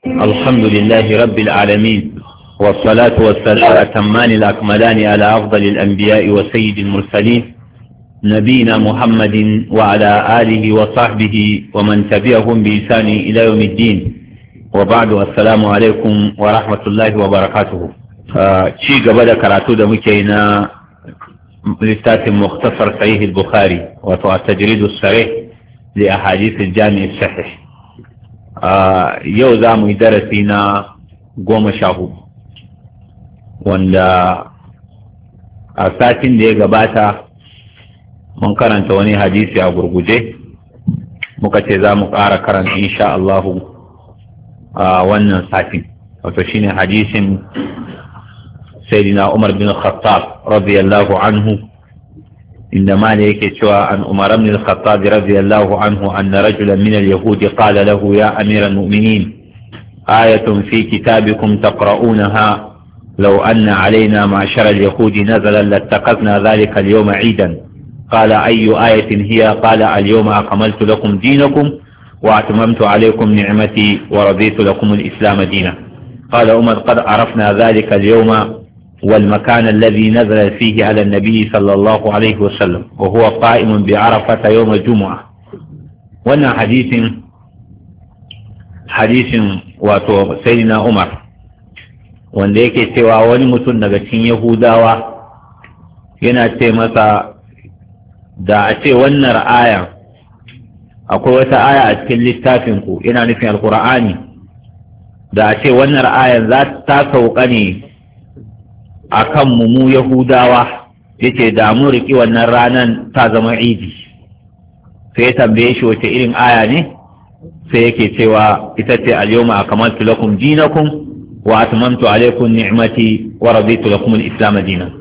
الحمد لله رب العالمين، والصلاة والسلام الأتمان الأكملان على أفضل الأنبياء وسيد المرسلين نبينا محمد وعلى آله وصحبه ومن تبعهم بإحسان إلى يوم الدين. وبعد، السلام عليكم ورحمة الله وبركاته. شيء قبل كراتو دمكينا لستات مختصر صحيح البخاري والتجريد الصحيح لأحاديث الجامع الصحيح. yau za mu yi darasi na 14, wanda a satin da ya gabata mun karanta wani hadisi a gurguje, muka ce za mu ƙara karanta insha Allahu a wannan satin, wato shine hadisin sayyidina Umar bin Khattab radiyallahu anhu, عندما يكتوى عن عمر بن الخطاب رضي الله عنه أن رجلا من اليهود قال له: يا أمير المؤمنين، آية في كتابكم تقرؤونها لو أن علينا معشر اليهود نزلا لاتخذنا ذلك اليوم عيدا. قال: أي آية هي؟ قال: اليوم أكملت لكم دينكم وأتممت عليكم نعمتي ورضيت لكم الإسلام دينا. قال عمر: قد عرفنا ذلك اليوم والمكان الذي نزل فيه على النبي صلى الله عليه وسلم وهو قائم بعرفة يوم الجمعة. وانا حديث واتو سيدنا عمر wanda yake cewa wani mutum daga cikin Yahudawa yana ce masa, da a ce wannan aya akwai wata aya a cikin littafinku, yana nufin alkur'ani, da a ce wannan ayan za ta sauka ne a kanmu mu Yahudawa, yace da mun riki wannan ranan ta zama idi. Sai ya tambaye shi wace irin aya ne, sai yake cewa ita ce al-yawma akmaltu lakum dinakum wa atmamtu alaykum ni'mati wa raditu lakum al-islam dinan.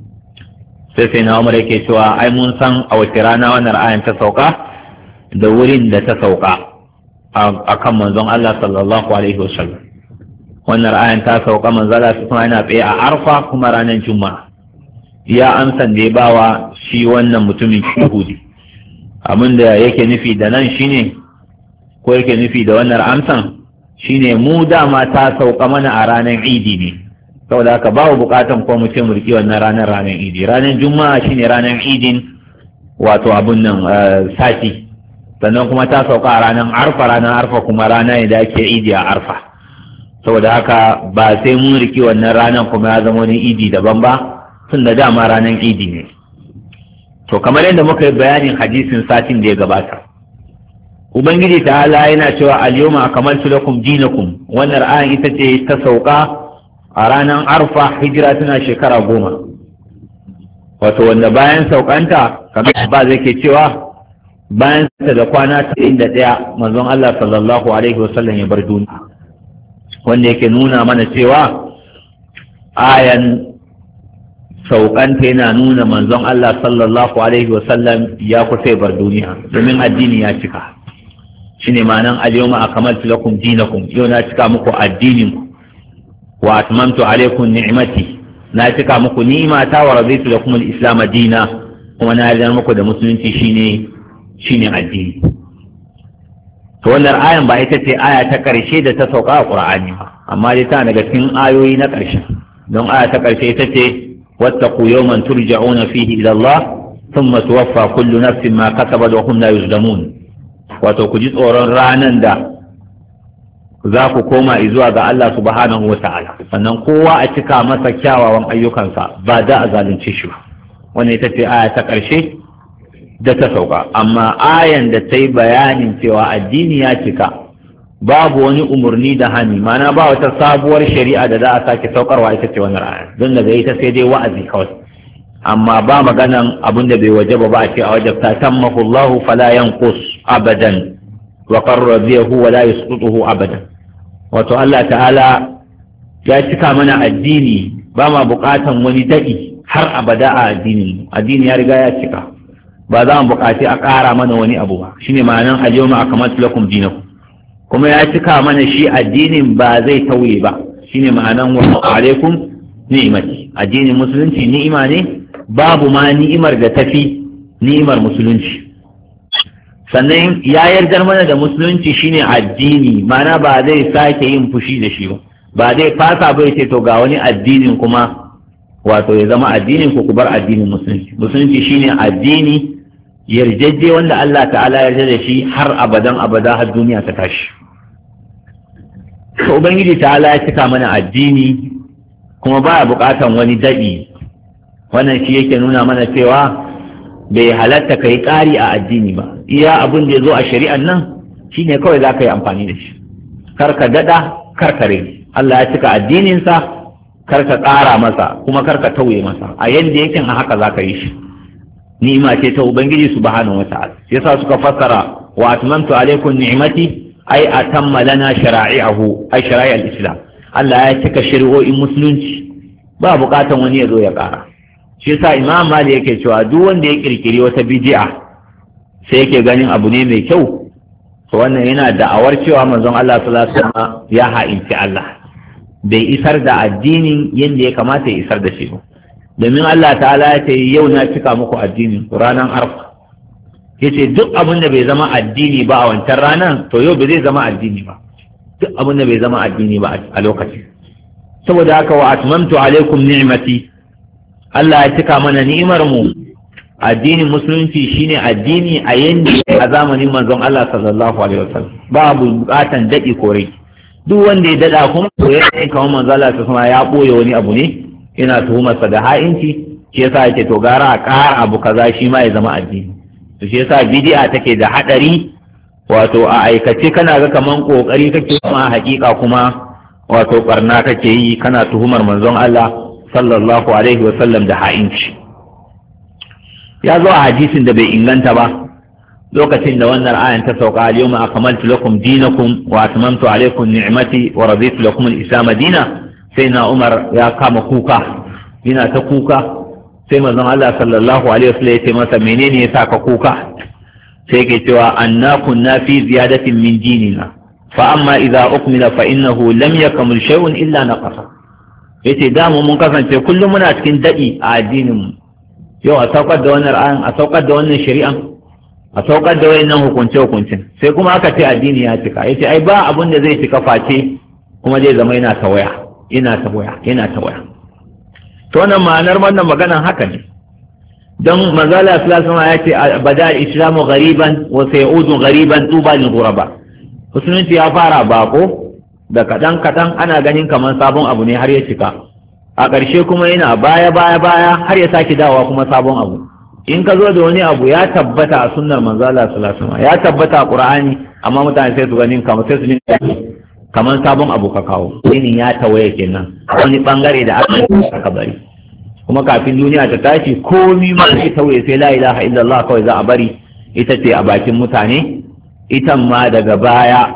Sai na Umar yake cewa ai mun san a wace rana wannan ayan ta sauka da wurin da ta sauka akan manzon Allah sallallahu alaihi wasallam. wannan ayan ta sauka manzala su kuma yana tsaye a Arfa kuma ranar Juma'a. Ya amsan da ya bawa shi wannan mutumin Yahudi. Abin da yake nufi da nan shine, ko yake nufi da wannan amsan shine, mu dama ta sauka mana a ranar Idi ne, saboda haka babu bukatan ko mu ce mu riki wannan ranar Idi. Ranar Juma'a shine ranar Idin, wato abun nan sati. Sannan kuma ta sauka a ranar Arfa, ranar Arfa kuma rana ne da ake Idi a Arfa. Saboda haka ba sai mun riki wannan ranar kuma ya zama wani idi daban ba, tun da dama ranar idi ne. To kamar yadda muka yi bayanin hadisin satin da ya gabata, Ubangiji ta'ala yana cewa al-yawma akmaltu lakum dinakum, wannan ayan ita ce ta sauka a ranar Arfa, hijira tana shekara 10. Wato wanda bayan saukanta kamar ba zai ke cewa bayan sa da kwana 91 manzon Allah sallallahu alaihi wasallam ya bar duniya, wanda yake nuna mana cewa ayan saukanta yana nuna manzon Allah sallallahu alaihi wasallam ya kusa bar duniya, domin addini ya cika. Shine ma'anan al-yawma akmaltu lakum dinakum, yau na cika muku addinin wa atmamtu alaikum ni'mati, na cika muku ni'imata wa raditu lakum al-islam dina, kuma na yarda muku da musulunci shine addini. To wannan ayan ba ita ce aya ta ƙarshe da ta sauka a Qur'ani ba, amma dai tana daga cikin ayoyi na ƙarshe. Don aya ta ƙarshe ita ce wattaqu yawman turja'una fihi ila Allah thumma tuwaffa kullu nafsin ma kasabat wa hum la yuzlamun. Wato ku ji tsoron ranan da za ku koma zuwa ga Allah subhanahu wa ta'ala, sannan kowa a cika masa kyawawan ayyukansa ba da a zalunce shi ba. Wannan ita ce aya ta ƙarshe da ta sauka. Amma ayan da ta yi bayanin cewa addini ya cika, babu wani umarni da hani, mana ba wata sabuwar shari'a da za a sake saukarwa, ita ce wannan aya. Don daga ita sai dai wa'azi kawai, amma ba maganan abin da bai wajaba ba a ce a wajabta. tammahu Allahu fala yanqus abadan wa qarrabihu wa la yasqutuhu abadan. Wato Allah ta'ala ya cika mana addini, ba ma bukatan wani dadi har abada a addini ya riga ya cika, ba za mu buƙaci a ƙara mana wani abu ba. Shine ma'anan al-yawma akmaltu lakum dinakum, kuma ya cika mana shi addinin ba zai tauye ba. Shine ma'anan wa alaikum ni'mati, addinin musulunci ni'ima ne, babu ma ni'imar da tafi ni'imar musulunci. sannan ya yardar mana da musulunci shine addini, mana ba zai sake yin fushi da shi ba zai fasa bai ce to ga wani addinin kuma wato ya zama addinin ku bar addinin musulunci shine addini yarjejje wanda Allah ta'ala ya yarda da shi har abadan abada har duniya ta tashi. To ubangiji ta'ala ya cika mana addini kuma baya bukatan wani daɗi. Wannan shi yake nuna mana cewa bai halatta kai ƙari a addini ba, iya abin da ya zo a shari'an nan shine kawai za ka yi amfani da shi, kar ka daɗa kar ka rage. Allah ya cika addininsa, kar ka ƙara masa kuma kar ka tauye masa, a yanda yake a haka za ka yi shi. Ni'ima ce ta ubangiji subhanahu wata'ala, yasa suka fassara wa atmamtu alaikum ni'mati ai atamma lana shara'i'ahu ai shara'i'al islam. Allah ya cika shari'o'in musulunci, ba buƙatan wani ya zo ya ƙara. Shi yasa Imam Malik yake cewa duk wanda ya kirkiri wata bid'a sai yake ganin abu ne mai kyau, to wannan yana da'awar cewa manzon Allah sallallahu alaihi wasallam ya ha'inci Allah, bai isar da addinin yadda ya kamata ya isar da shi ba. Domin Allah ta'ala ya ce yau na cika muku addinin ranar arfa, yace duk abin da bai zama addini ba a wancan ranar to yau ba zai zama addini ba, duk abin da bai zama addini ba a lokacin. Saboda haka wa atmamtu alaikum ni'mati, Allah ya cika mana ni'imar mu. Addinin musulunci shine addini a yanda a zamanin manzon Allah sallallahu alaihi wasallam, babu bukatan dadi ko rai. Duk wanda ya dada kuma to ya kai kamar manzon Allah sallallahu alaihi wasallam ya boye wani abu ne, yana tuhumarsa da ha'inci, shi yasa yake to gara a ƙara abu kaza shi ma ya zama addini. To shi yasa bid'a take da hadari, wato a aikace kana ga kaman kokari kake kuma hakika kuma wato barna kake yi, kana tuhumar manzon Allah sallallahu alaihi wa sallam da ha'inci. Ya zo a hadisin da bai inganta ba, lokacin da wannan ayan ta sauka al-yawma akmaltu lakum dinakum wa atmamtu alaykum ni'mati wa raditu lakum al-islam dina, sai na Umar ya kama kuka, yana ta kuka, sai manzon Allah sallallahu alaihi wa sallam ya ce masa menene yasa ka kuka? Sai ke cewa anna kunna fi ziyadatin min dinina fa amma idza ukmila fa innahu lam yakmul shay'un illa naqasa. Yace da mun kasance kullum muna cikin dadi a addinin mu, yau a saukar da wannan ayan, a saukar da wannan shari'an, a saukar da wayannan hukunce sai kuma aka ce addini ya cika. Yace ai ba abun da zai cika face kuma zai zama yana tawaya. To wannan ma'anar wannan maganan haka ne, don manzala sallallahu alaihi wasallam ya ce bada islamu ghariban wa sayudu ghariban tuba lil ghuraba. Musulunci ya fara bako da kadan ana ganin kamar sabon abu ne har ya cika, a ƙarshe kuma yana baya har ya sake dawowa kuma sabon abu. In ka zo da wani abu ya tabbata a sunnar manzala sallallahu alaihi wasallam, ya tabbata a Qur'ani, amma mutane sai su ganin kamar sai su kamar sabon abu ka kawo, yinin ya tawaye kenan wani bangare da aka bari. Kuma kafin duniya ta tashi komi ma sai tawaye, sai la ilaha illallah kawai za a bari, ita ce a bakin mutane. Ita ma daga baya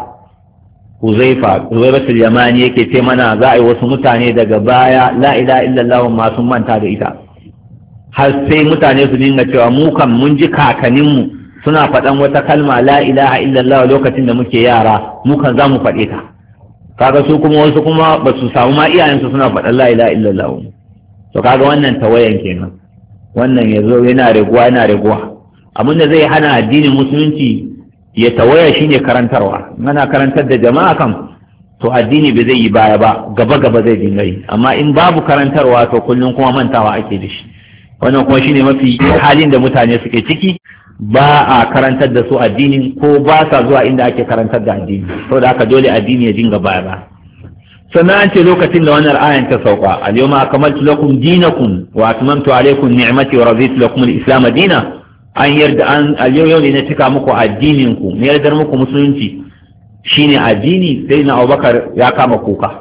Huzaifatul Yamani yake ce mana za a yi wasu mutane daga baya la ilaha illallah ma sun manta da ita, har sai mutane su dinga cewa mu kan mun ji kakanninmu suna faɗan wata kalma la ilaha illallah lokacin da muke yara, mu kan za mu faɗe ta. Kaga su kuma wasu kuma ba su samu ma iyayensu suna faɗan la ilaha illallah. To kaga wannan tawayan kenan, wannan yazo yana raguwa. Abin da zai hana addinin musulunci ya tawaya shine karantarwa. Ana karantar da jama'a kam to addini bai zai yi baya ba, gaba zai dinga yi. Amma in babu karantarwa to kullum kuma mantawa ake da shi. Wannan kuma shine mafi halin da mutane suke ciki, ba a karantar da su addinin ko ba sa zuwa inda ake karantar da addini, saboda haka dole addini ya dinga baya. Sannan an ce lokacin da wannan ayan ta sauka al-yawma akmaltu lakum dinakum wa atmamtu alaykum ni'mati wa raditu lakum al-islam dinan, an yarda al-yau ne na cika muku addinin ku, ne yardar muku musulunci shine addini. Sai na Abubakar ya kama kuka,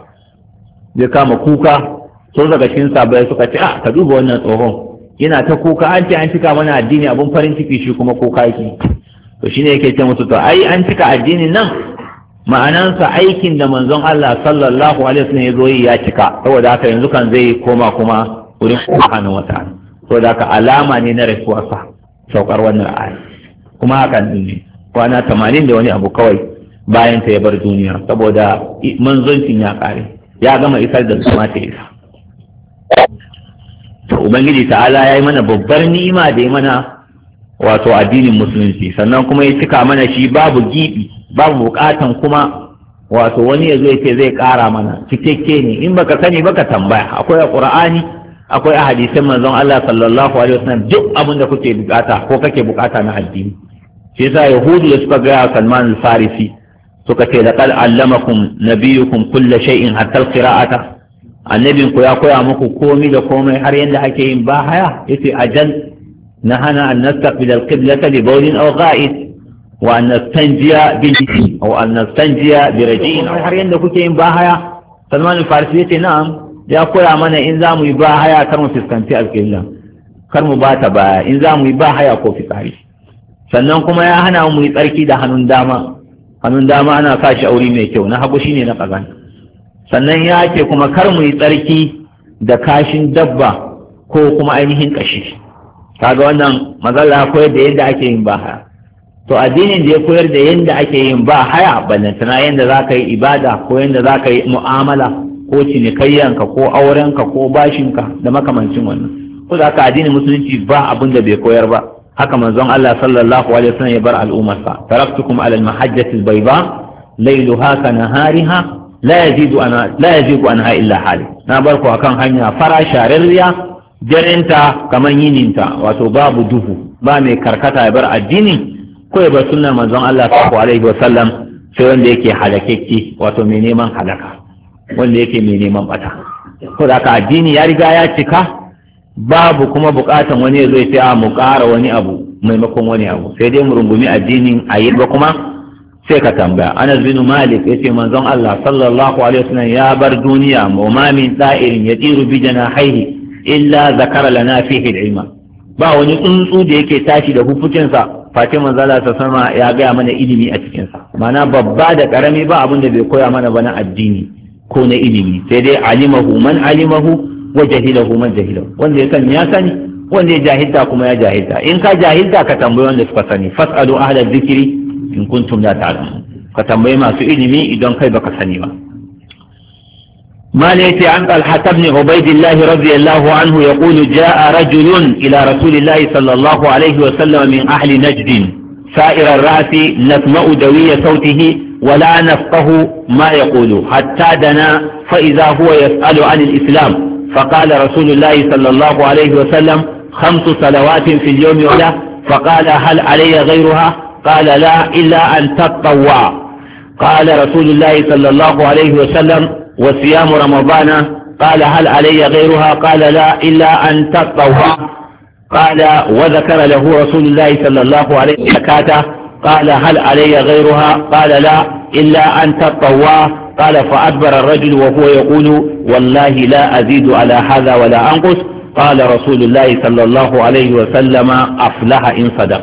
so daga cikin sabai suka ce ka duba wannan tsohon yana ta kuka, an ce an cika mana addini abun farin ciki, shi kuma kuka yake. To shine yake ce musu to ai an cika addinin nan ma'anansa aikin da manzon Allah sallallahu alaihi wasallam ya zo yi ya cika, saboda haka yanzu kan zai koma kuma wurin subhanahu wataala. Saboda haka alama ne na rasuwarsa saukar wannan aya, kuma hakan din ne kwana 80 da wani abu kawai bayan ta ya bar duniya, saboda manzoncin ya kare, ya gama isar da kuma ta isa. To ubangiji ta'ala ya yi mana babbar ni'ima da ya mana wato addinin musulunci, sannan kuma ya cika mana shi babu gibi, babu bukatan kuma wato wani ya zo ya ce zai kara mana, cikakke ne. In baka sani baka tambaya, akwai a Qur'ani, akwai a hadisin manzon Allah sallallahu alaihi wasallam, duk abin da kuke bukata ko kake bukata na addini. Shi yasa yahudu da suka ga Salman al-Farisi suka ce laqad allamakum nabiyukum kulla shay'in hatta al-qira'ata, annabin ku ya koya muku komai da komai har yanda ake yin bahaya. Yace ajal nahana an nastaqbil al-qiblata li bawlin aw gha'id wa an nastanjiya bil aw an nastanjiya bi rajin, har yanda kuke yin bahaya. Salman al-Farisi yace na'am, ya koya mana in za mu yi bahaya kar mu fuskanci al-qibla, kar mu bata baya in za mu yi bahaya ko fitsari. Sannan kuma ya hana mu yi tsarki da hannun dama, hannun dama ana sa shi aure mai kyau, na hagu shine na kazan. Sannan ya ce kuma kar mu yi tsarki da kashin dabba ko kuma ainihin kashi. Kaga wannan mazalla koyar da yadda ake yin bahaya. To addinin da ya koyar da yadda ake yin bahaya, ballantana yadda za ka yi ibada ko yadda za ka yi mu'amala ko cinikayyanka ko aurenka ko bashinka da makamancin wannan. Ko da haka addinin musulunci ba abin da bai koyar ba. Haka manzon Allah sallallahu alaihi wasallam ya bar al'ummarsa, taraktukum ala al-mahajjati al-bayda laylaha ka nahariha la yazigu anha illa hali. Na bar ku akan hanya fara shararriya, jarenta kaman yininta, wato babu duhu, ba mai karkata ya bar addini ko ya bar sunnar manzon Allah sallallahu alaihi wasallam, sai wanda yake halakekki, wato mai neman halaka, wanda yake mai neman bata. Ko da haka addini ya riga ya cika, babu kuma bukatan wani ya zo ya ce a mu ƙara wani abu maimakon wani abu, sai dai mu rungumi addinin a yi ba kuma sai ka tambaya. Anas bin Malik ya ce manzon Allah sallallahu alaihi wasallam ya bar duniya ma min da'irin yatiru bi janahihi illa zakara lana fihi al-ilma, ba wani tsuntsu da yake tashi da hufucinsa face manzon Allah sallallahu alaihi ya gaya mana ilimi a cikin sa. Ma'ana babba da karami ba abin da bai koya mana ba na addini ko na ilimi, sai dai alimahu man alimahu wa jahilahu man jahilahu, wanda ya sani ya sani, wanda ya jahilta kuma ya jahilta. In ka jahilta ka tambayi wanda suka sani, fas'alu ahla dhikri in kuntum la ta'lamun, ka tambayi masu ilimi idan kai baka sani ba. مالك عن طلحة بن عبيد الله رضي الله عنه يقول جاء رجل إلى رسول الله صلى الله عليه وسلم من أهل نجد سائر الرأس نسمع دوي صوته ولا نفقه ما يقول حتى دنا فإذا هو يسأل عن الإسلام، فقال رسول الله صلى الله عليه وسلم 5 صلوات في اليوم ولا، فقال هل علي غيرها؟ قال لا إلا أن تطوع. قال رسول الله صلى الله عليه وسلم وصيام رمضان؟ قال هل علي غيرها؟ قال لا إلا أن تطوع. قال وذكر له رسول الله صلى الله عليه وسلم زكاة، قال هل علي غيرها؟ قال لا إلا أن تطوع. قال فأدبر الرجل وهو يقول والله لا أزيد على هذا ولا أنقص. قال رسول الله صلى الله عليه وسلم أفلح إن صدق.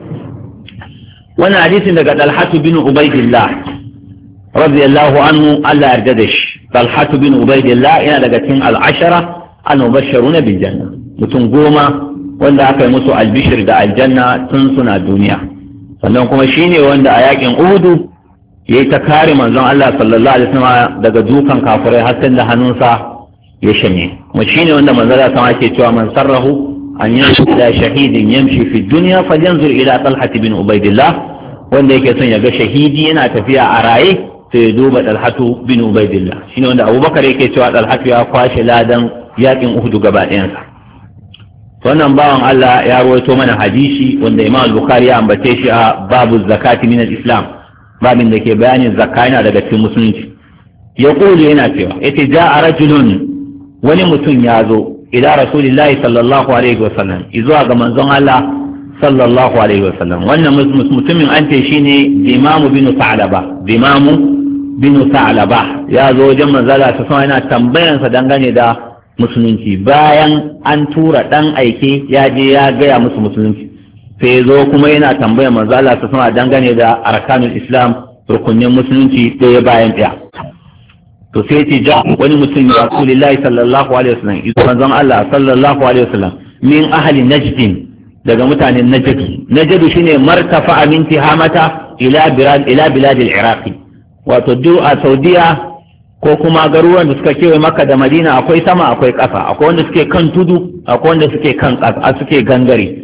وانا حديث لك طلحة بن عبيد الله رضي الله عنه ألا أرجدش. طلحة بن عبيد الله إن لقتين 10 المبشرون بالجنة، متنقوما wanda aka yi musu albishir da aljanna tun suna duniya. Sannan kuma shine wanda a yakin Uhudu ya yi ta kare manzon Allah sallallahu alaihi wasallam daga dukan kafirai har sai da hannunsa ya shanye. Kuma shine wanda manzon Allah sama ke cewa man sarrahu an yamshi ila shahidin yamshi fi dunya falyanzur ila Talha bin Ubaidillah, wanda yake son ya ga shahidi yana tafiya a raye sai ya duba Talha bin Ubaidillah. Shine wanda Abubakar yake cewa Talha ya kwashe ladan yakin Uhudu gaba ɗayansa. Wannan bawan Allah ya rawaito mana hadisi wanda Imam Bukhari ya ambace shi a babu zakati min al-Islam, babin da ke bayanin zakka yana daga cikin musulunci. Ya kulu yana cewa yace ja'a rajulun, wani mutum ya zo ila Rasulillahi sallallahu alaihi wa sallam, izuwa ga manzon Allah sallallahu alaihi wa sallam. Wannan mutumin an ce shine Dimamu bin Sa'laba. Dimamu bin Sa'laba ya zo wajen manzon Allah sallallahu alaihi wa sallam, yana tambayansa dangane da musulunci bayan an tura dan aike ya je ya gaya musu musulunci, sai zo kuma yana tambaya manzo Allah ta sama dangane da arkanul Islam, rukunin musulunci ɗaya bayan ɗaya. To sai ce ja wani mutum ya Rasulullahi sallallahu alaihi wasallam, manzon Allah sallallahu alaihi wasallam min ahli najd, daga mutanen najd. Najd shine martafa min tihamata ila bilad al-Iraq, wato a Saudiya ko kuma garuruwan da suka kewaye Makka da Madina akwai sama akwai ƙasa, akwai wanda suke kan tudu akwai wanda suke kan ƙasa suke gangare,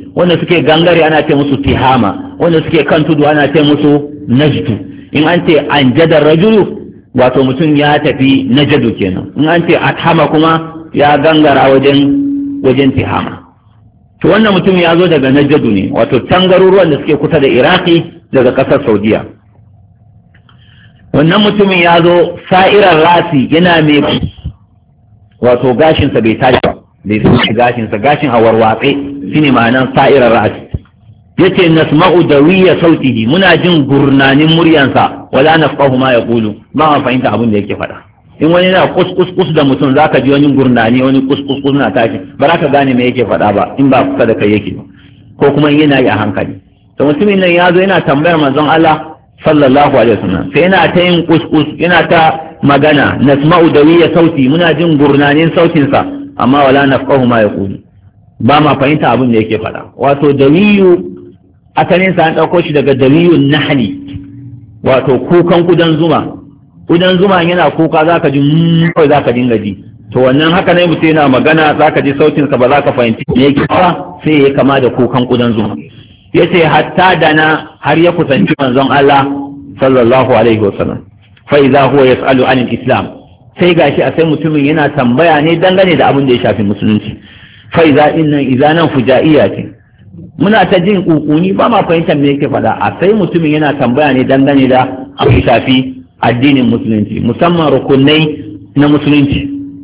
wanda suke gangare ana ce musu tihama, wanda suke kan tudu ana ce musu najdu. In an ce anjadar rajulu wato mutum ya tafi najadu kenan, in an ce athama kuma ya gangara wajen tihama. To wannan mutum ya zo daga najadu ne, wato can garuruwan da suke kusa da iraki daga ƙasar saudiya. Wannan mutumin ya zo sa'irar rasi yana mai wato gashinsa bai tashi ba, bai sun gashinsa, gashin a warwatse shine ma'anan sa'irar rasi. yace nasma'u dawiya sautihi, muna jin gurnanin muryansa wala nafqahu ma yaqulu, ba ma fahimta abin da yake faɗa. In wani yana kus da mutum zaka ji wani gurnani, wani kus na tashi, ba za ka gane me yake faɗa ba in ba kusa da kai yake, ko kuma yana yi a hankali. To mutumin nan ya zo yana tambayar manzon Allah sallallahu alaihi wasallam, sai yana ta yin kus yana ta magana, nasma'u dawiya sauti, muna jin gurnanin sautinsa amma wala nafqahu ma yaqulu, ba ma fahimta abin da yake faɗa. Wato dawiyu asalin sa an ɗauko shi daga dawiyun nahli, wato kukan kudan zuma. Kudan zuma yana kuka zaka ji kawai zaka dinga ji. To wannan haka ne mutum yana magana zaka ji sautin sa ba za ka fahimci me yake fara, sai ya kama da kukan kudan zuma. Yace hatta dana har ya kusanci manzon Allah sallallahu alaihi wasallam. Fa idza huwa yas'alu anil islam, sai gashi a sai mutumin yana tambaya ne dangane da abin da ya shafi musulunci. Fa idza nan fujaiya ce, muna ta jin kukuni ba ma fahimtar me yake faɗa, a sai mutumin yana tambaya ne dangane da abin shafi addinin musulunci, musamman rukunai na musulunci.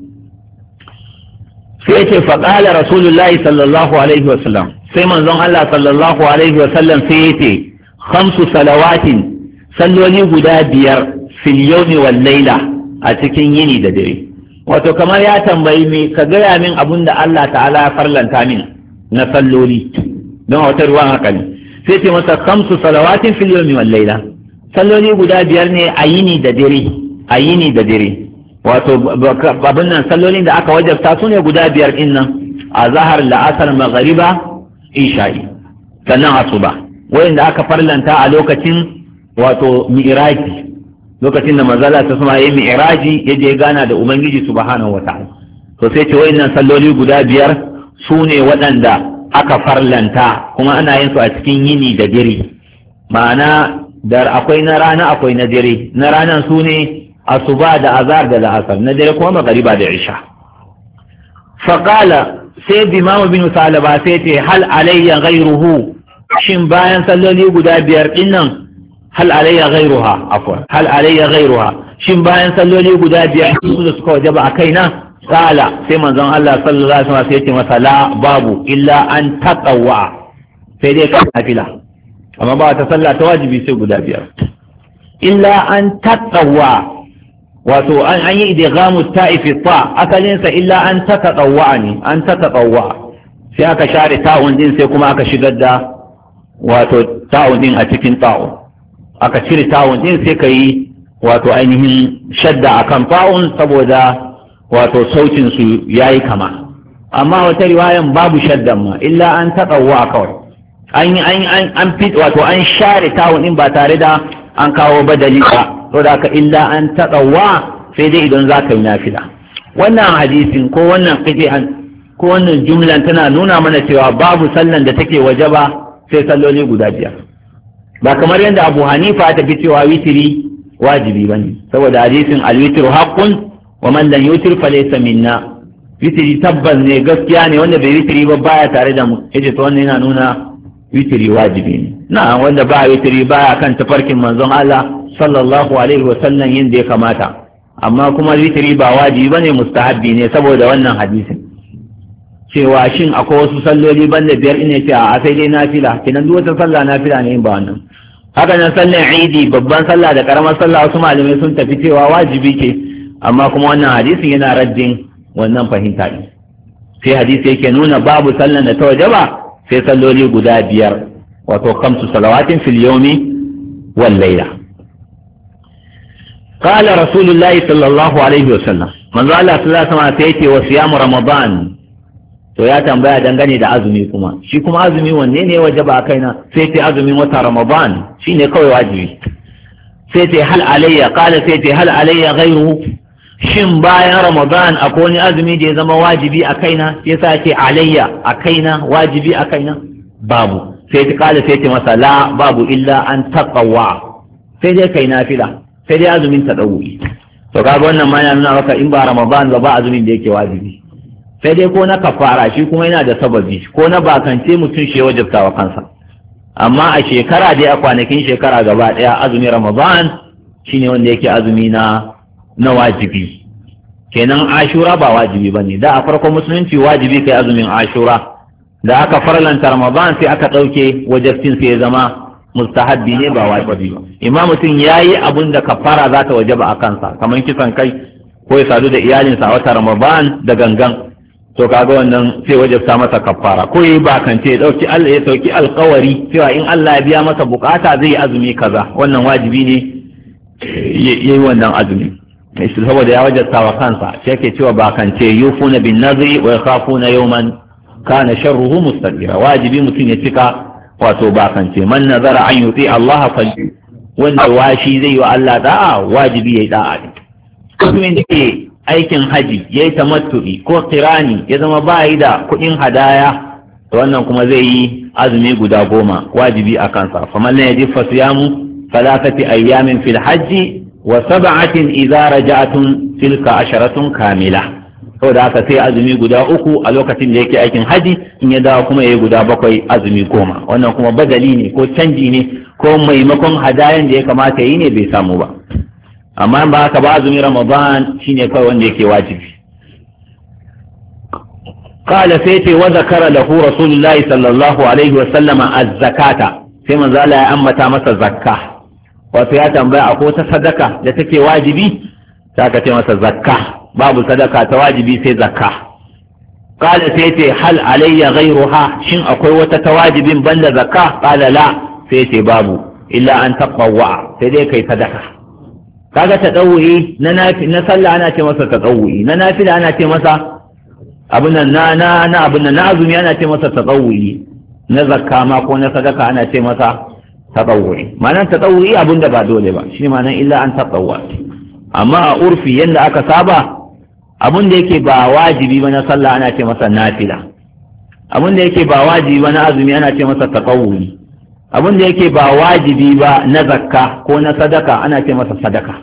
Sai ce faƙala rasulullahi sallallahu alaihi wasallam, sai manzon Allah sallallahu alaihi wasallam sai ya ce 5 salawatin, salloli guda 5 fil yawmi wal laila, a cikin yini da dare. Wato kamar ya tambayi me ka gaya min abin da Allah ta'ala ya farlanta min na salloli, don wata ruwan haka ne. Sai ce masa 5 salawatin fil yawmi wal laila, salloli guda 5 ne a yini da dare, a yini da dare. Wato abin nan sallolin da aka wajabta su ne guda 5 din nan, a zahar, la'asar, maghriba, isha'i, sannan asuba, wanda aka farlanta a lokacin wato mi'raji, lokacin da manzala ta sama yayi mi'raji ya je gana da ubangiji subhanahu wata'ala. To sai ce wayannan salloli guda 5 su ne waɗanda aka farlanta, kuma ana yin su a cikin yini da dare. Ma'ana da akwai na rana akwai na dare, na ranan su ne asuba da azar da la'asar, na dare kuma magariba da isha. Faqala sai Imam bin Salaba sai ce hal alayya ghayruhu, shin bayan salloli guda 5 din nan hal alayya ghayruha, afwan hal alayya ghayruha, shin bayan salloli guda 5 su da suka wajaba a kaina? Qala sai manzon Allah sallallahu alaihi wasallam sai ce masa la, babu, illa an taqawwa, sai dai ka nafila, amma ba ta sallah ta wajibi sai guda 5. Illa an taqawwa, wato an yi idghamu ta'ifi ta, asalin sa illa an tataqawwa ne, an tataqawwa, sai aka share ta'un din sai kuma aka shigar da wato ta'un din a cikin ta'un, aka cire ta'un din sai kai wato ainihin shadda akan ta'un saboda wato sautin su yayi kama. Amma wata riwayan babu shaddan ma, illa an tataqawwa kawai, an fit wato an share ta'un din ba tare da an kawo badali ba, to da ka illa an taɗawa sai dai idan za ka yi nafila. Wannan hadisin ko wannan qit'an ko wannan jumlan tana nuna mana cewa babu sallan da take wajaba sai salloli guda 5, ba kamar yadda Abu Hanifa ta fi cewa witiri wajibi bane, saboda hadisin al-witru haqqun wa man lam yutir falaysa minna. Witiri tabbas ne, gaskiya ne, wanda bai witiri ba baya tare da mu, yace to wannan yana nuna witiri wajibi ne. Na wanda ba witiri baya kan tafarkin manzon Allah sallallahu alaihi wasallam yin da ya kamata, amma kuma witiri ba wajibi bane, mustahabbi ne saboda wannan hadisin cewa shin akwai wasu salloli banda 5 ina ce a sai dai nafila, kenan duk wata sallah nafila ne ba wannan. Haka nan sallar Idi, babban sallah da karamar sallah, wasu malamai sun tafi cewa wajibi ce, amma kuma wannan hadisin yana raddin wannan fahimta ne. Sai hadisi yake nuna babu sallan da ta wajaba sai salloli guda 5, wato 5 salawatin fil yawmi wal layla. قال رسول الله صلى الله عليه وسلم manzo Allah sallallahu alaihi wasallam sai yake wa siyamu ramadan, to ya tambaya dangane da azumi kuma, shi kuma azumi wanne ne wajaba a kaina? Sai ce azumin wata ramadan shine kawai wajibi. Sai ce hal alayya, qala sai ce hal alayya ghayru, shin bayan ramadan akwai wani azumi da ya zama wajibi a kaina? Yasa ce alayya, a kaina, wajibi a kaina. babu. Sai ta kala sai ta masa la babu illa an taqawwa, sai dai kai nafila, sai dai azumin tadawwi. To kaga wannan ma yana nuna maka in ba Ramadan ba azumin da yake wajibi, sai dai ko na kafara shi kuma yana da sababi, ko na bakance mutum shi ya wajabta wa kansa. Amma a shekara dai a kwanakin shekara gaba daya azumin Ramadan shine wanda yake azumi na wajibi. Kenan Ashura ba wajibi bane, da a farkon musulunci wajibi kai azumin Ashura, da aka farlanta Ramadan sai aka dauke wajibcin sai ya zama mustahabbi ne ba wajibi ba. Imam mutum yayi abun da kafara za ta wajaba a kansa, kamar kisan kai ko ya sadu da iyalinsa a wata Ramadan da gangan, to kaga wannan sai wajabta masa kafara. Ko yayi bakance ya dauki Allah ya dauki alƙawari cewa in Allah ya biya masa bukata zai yi azumi kaza, wannan wajibi ne yayi wannan azumi. Saboda ya wajabta wa kansa, sai yake cewa bakance yufuna bin nazri wa yakhafuna yawman kana sharruhu mustaqira. Wajibi mutum ya cika wato bakance, man nazara an yuti Allah fal, wanda washi zai yi wa Allah da'a wajibi yayi da'a ne. Mutumin da ke aikin haji yayi tamattu'i ko qirani ya zama bayi da kuɗin hadaya, to wannan kuma zai yi azumi guda 10 wajibi a kansa. Faman la yajid fa siyamu 3 ayyamin fil hajji wa 7 idza raja'tum tilka 10 kamila. Saboda haka sai azumi guda 3 a lokacin da yake aikin haji, in ya dawo kuma yayi guda 7 azumi 10. Wannan kuma badali ne ko canji ne ko maimakon hadayan da ya kamata yi ne bai samu ba. Amma ba haka ba azumi Ramadan shine kawai wanda yake wajibi. Qala sai ce wa zakara lahu Rasulullahi sallallahu alaihi wa sallama az-zakata, sai manzo Allah ya ambata masa zakka. Wato ya tambaya akwai ta sadaka da take wajibi, sai ka ce masa zakka, babu sadaka ta wajibi sai zakka. Qala sai ce hal alayya ghayruha, shin akwai wata ta wajibin banda zakka? Qala la, sai ce babu, illa an taqawwa, sai dai kai sadaka. Kaga tadawwi na sallah ana ce masa tadawwi, na nafila ana ce masa abun nan na azumi ana ce masa tadawwi, na zakka ma ko na sadaka ana ce masa tadawwi. Ma'anar tadawwi abun da ba dole ba, shi ma'anar illa an taqawwa. Amma a urfi yanda aka saba, abun da yake ba wajibi ba na sallah ana ce masa nafila, abun da yake ba wajibi ba na azumi ana ce masa tadawwi, abin da yake ba wajibi ba na zakka ko na sadaka ana ce masa sadaka.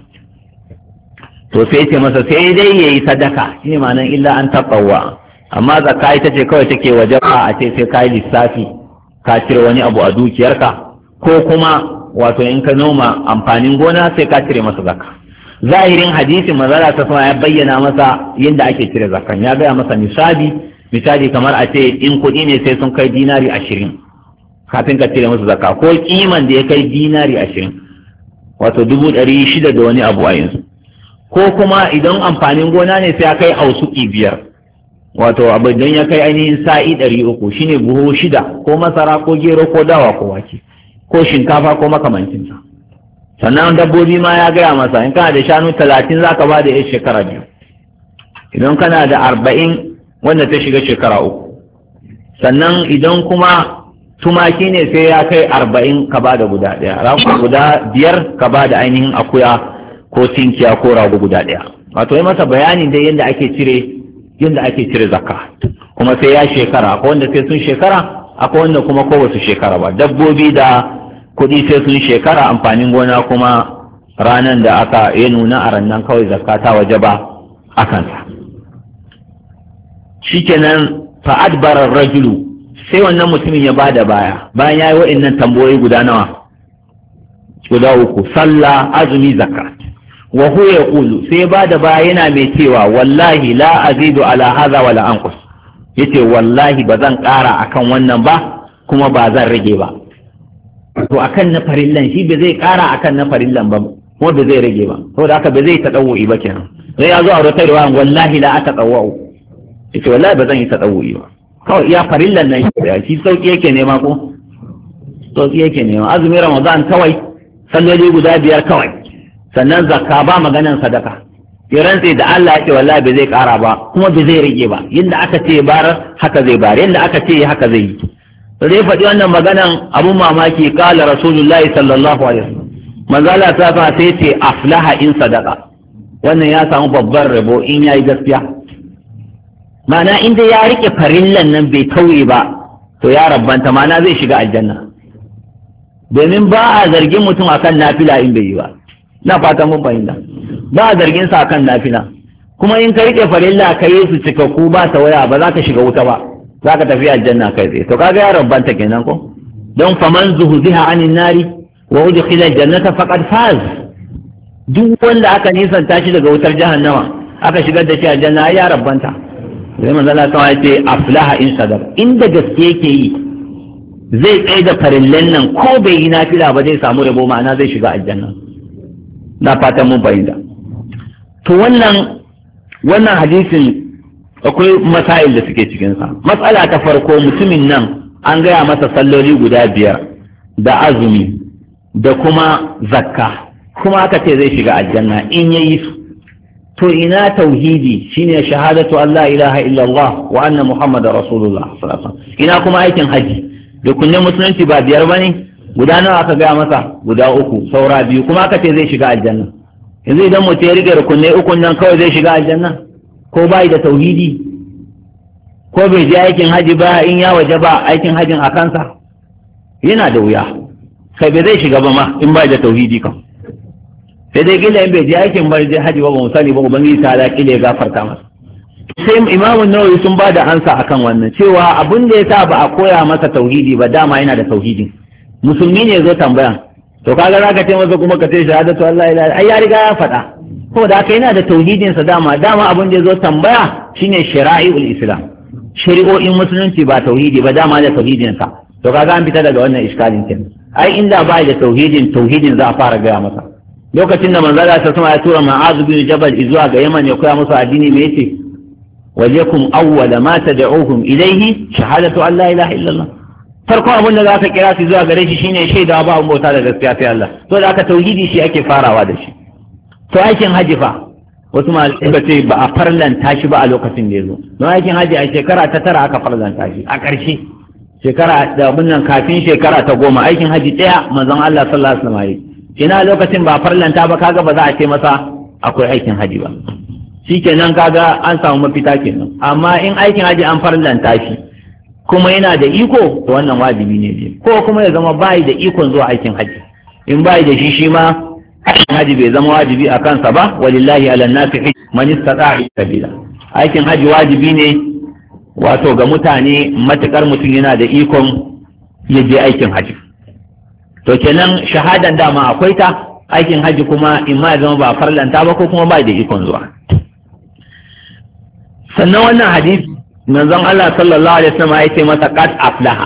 To sai ce masa sai dai yayi sadaka, shine ma'anar illa an taqawwa. Amma zakka ita ce kawai take wajaba a ce sai kai lissafi ka cire wani abu a dukiyarka, ko kuma wato in ka noma amfanin gona sai ka cire masa zakka. Zahirin hadisin manzala ta sama ya bayyana masa yadda ake cire zakkan, ya gaya masa misali kamar a ce in kuɗi ne sai sun kai dinari 20 kafin ka cire musu zakka, ko kiman da ya kai dinari 20, wato 600 da wani abu a yanzu, ko kuma idan amfanin gona ne sai ya kai ausuki 5, wato abu don ya kai ainihin sa'i 300 shine buhu 6, ko masara ko gero ko dawa ko wake ko shinkafa ko makamancinsa. Sannan dabbobi ma ya gaya masa in kana da shanu 30 zaka ba da ya shekara 2, idan kana da 40 wanda ta shiga shekara 3, sannan idan kuma tumaki ne sai ya kai 40 ka ba da guda ɗaya, rago guda 5 ka ba da ainihin akuya ko tinkiya ko rago guda ɗaya. Wato yi masa bayani dai yadda ake cire zakka, kuma sai ya shekara, akwai wanda sai sun shekara, akwai wanda kuma ko basu shekara ba. Dabbobi da kuɗi sai sun shekara, amfanin gona kuma ranan da aka yi nuna a rannan kawai zakka ta wajaba a kansa. Shikenan fa'adbar rajulu, sai wannan mutumin ya bada baya bayan ya yi wa'innan tambayoyi guda nawa? Guda 3, sallah, azumi, zakka. Wa huwa yaqulu, sai ya bada baya yana mai cewa wallahi la azidu ala hadha wala anqus, yace wallahi ba zan ƙara akan wannan ba kuma ba zan rage ba. To akan na farillan shi ba zai ƙara akan na farillan ba kuma ba zai rage ba, saboda haka ba zai tadawwi ba kenan. Sai ya zo a wata riwaya wallahi la ataqawwa, yace wallahi ba zan yi tadawwi ba, kawai iya farillan nan shi sauki yake nema ko sauki yake nema. Azumin Ramadan kawai, salloli guda 5 kawai, sannan zakka ba maganan sadaka. Ya rantse da Allah yake wallahi bai zai kara ba kuma bai zai rage ba, yanda aka ce bar haka zai bar, yanda aka ce haka zai yi. Sai faɗi wannan maganan abun mamaki, kala Rasulullahi sallallahu alaihi wasallam, manzala ta fa sai ce aflaha in sadaka, wannan ya samu babban rabo in yayi gaskiya. Ma'ana inda ya rike farillan nan bai kauye ba, to ya rabbanta ma'ana zai shiga aljanna, domin ba a zargin mutum akan nafila in bai yi ba. Na fatan mun fahimta, ba a zargin sa akan nafila, kuma in ka rike farilla ka yi su cikakku ba ta waya ba za ka shiga wuta ba, za ka tafi aljanna kai tsaye. To kaga ya rabbanta kenan ko, don faman zuhziha anin nari wa udkhila aljannata faqad faz. Duk wanda aka nisanta shi daga wutar jahannama aka shigar da shi aljanna ya rabbanta. sai manzo Allah ya ce aflaha in sadaq, inda gaske yake yi zai tsaye da farillan nan ko bai yi nafila ba zai samu rabo, ma'ana zai shiga aljanna. Na fatan mun fahimta. To wannan hadisin akwai masail da suke cikin sa. Matsala ta farko, mutumin nan an gaya masa salloli guda 5 da azumi da kuma zakka, kuma aka ce zai shiga aljanna in yayi su. To ina tauhidi shine shahadatu an la ilaha illallah wa anna muhammadar rasulullah sallallahu alaihi wasallam. Ina kuma aikin haji da kunne musulunci ba 5 bane, guda nawa aka gaya masa? Guda 3, saura 2, kuma aka ce zai shiga aljanna. Yanzu idan mutum ya rike rukunai 3 nan kawai zai shiga aljanna, ko bai da tauhidi, ko bai je aikin haji ba, in ya waje ba aikin hajin a kansa, yana da wuya. Kai bai zai shiga ba ma in bai da tauhidi kan. Sai dai kila in bai je aikin bai je haji ba mu sani ba, ubangiji ta ala kila ya gafarta masa. Sai imamun Nawawi sun ba da ansa akan wannan, cewa abin da yasa ba a koya masa tauhidi ba, dama yana da tauhidin. Musulmi ne zo tambaya, to kaga zaka ce masa kuma ka ce shahadatu Allah ilaha, ai ya riga ya faɗa. Ko da haka yana da tauhidin sa dama abin da yazo tambaya shine shara'iul islam, shari'o'in musulunci ba tauhidi ba, dama da tauhidin sa. To kaga an fita daga wannan iskalin kenan. Ai inda ba da tauhidin za a fara gaya masa. Lokacin da manzo Allah sallallahu alaihi wasallam ya tura Mu'adh bin Jabal zuwa ga Yaman ya koya musu addini, me yace? Wajakum awwala ma tad'uhum ilayhi shahadatu an la ilaha illallah. Farko abin da za ka kira su zuwa gare shi shine shaida ba abin bauta da gaskiya sai Allah. To da aka tauhidi shi ake farawa da shi. To aikin haji fa wasu malamai ce ba a farlanta shi ba a lokacin da yazo. Don aikin haji a shekara ta 9 aka farlanta shi, a ƙarshe shekara da abin nan kafin shekara ta 10 aikin haji ɗaya manzon Allah sallallahu alaihi wasallam yi. Ina lokacin ba farlanta ba, kaga ba za a ce masa akwai aikin haji ba. Shikenan kaga an samu mafita kenan. Amma in aikin haji an farlanta shi kuma yana da iko, to wannan wajibi ne, ko kuma ya zama bai da ikon zuwa aikin haji. In bai da shi ma aikin haji bai zama wajibi a kansa ba. Walillahi ala nasi man istata'a sabila. Aikin haji wajibi ne wato ga mutane matukar mutum yana da ikon ya je aikin haji. To kenan shahadan dama akwai ta, aikin haji kuma in ma ya zama ba farlanta ba ko kuma bai da ikon zuwa. Sannan wannan hadisi manzon Allah sallallahu alaihi wasallam ya ce masa qad aflaha,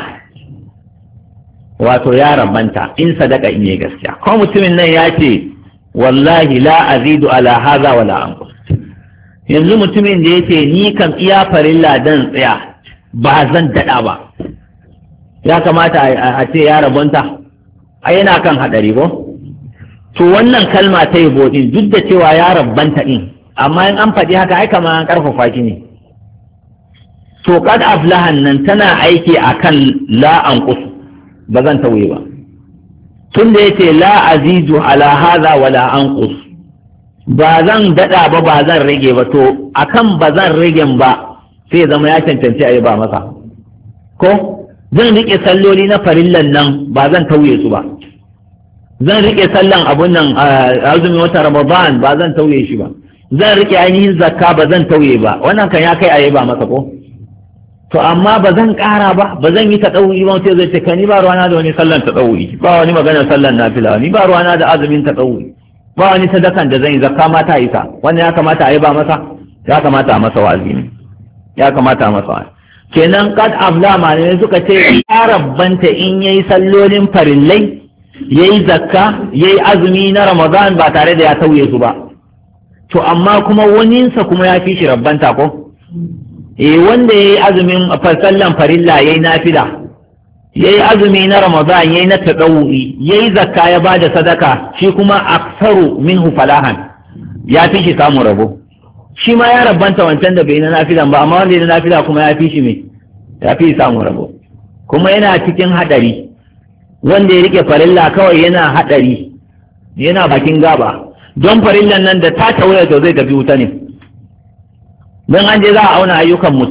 wato ya rabanta in sadaka in yi gaskiya. Ko mutumin nan ya ce wallahi la azidu ala hadha wala anqus. Yanzu mutumin da yace ni kam iya farilla dan tsaya ba zan dada ba, ya kamata a ce ya rabanta, ai yana kan hadari ko. To wannan kalma ta yabo din duk da cewa ya rabanta din, amma in an faɗi haka ai kamar an karfafa shi ne. To kad aflahan nan tana aiki akan la anqus, ba zan tauye ba. Tunda yace la azizu ala hadha wala anqus, ba zan dada ba ba zan rage ba, to akan ba zan ragen ba sai zama ya cancanci a yi ba masa. Ko zan rike salloli na farillan nan ba zan tauye su ba, zan rike sallan abun nan azumin wata Ramadan ba zan tauye shi ba, zan rike ainihin zakka ba zan tauye ba. Wannan kan ya kai a yi ba masa ko. To amma ba zan ƙara ba zan yi taɗauri ba, sai zai ce ka ni ba ruwana da wani sallan taɗauri, ba wani maganar sallan nafila, ni ba ruwana da azumin taɗauri, ba wani sadakan da zan yi, zakka ma ta isa. Wannan ya kamata a yi ba masa, ya kamata a masa wa'azi ne, ya kamata a masa wa'azi. Kenan kad afla malamai suka ce ya rabbanta in yayi sallolin farillai, yayi zakka, yayi azumi na Ramadan ba tare da ya tauye su ba. To amma kuma waninsa kuma ya fi shi rabbanta ko. Wanda ya yi azumin sallan farilla ya yi nafila, ya yi azumi na Ramadan ya yi na taɗauri, ya yi zakka ya ba da sadaka, shi kuma aksaru minhu falahan, ya fi shi samun rabo. Shi ma ya rabanta wancan da bai na nafilan ba, amma wanda ya na nafila kuma ya fi shi me, ya fi samun rabo. Kuma yana cikin haɗari, wanda ya rike farilla kawai yana haɗari, yana bakin gaba, don farillan nan da ta tawaye to zai tafi wuta ne. Don an je za a auna ayyukan mutum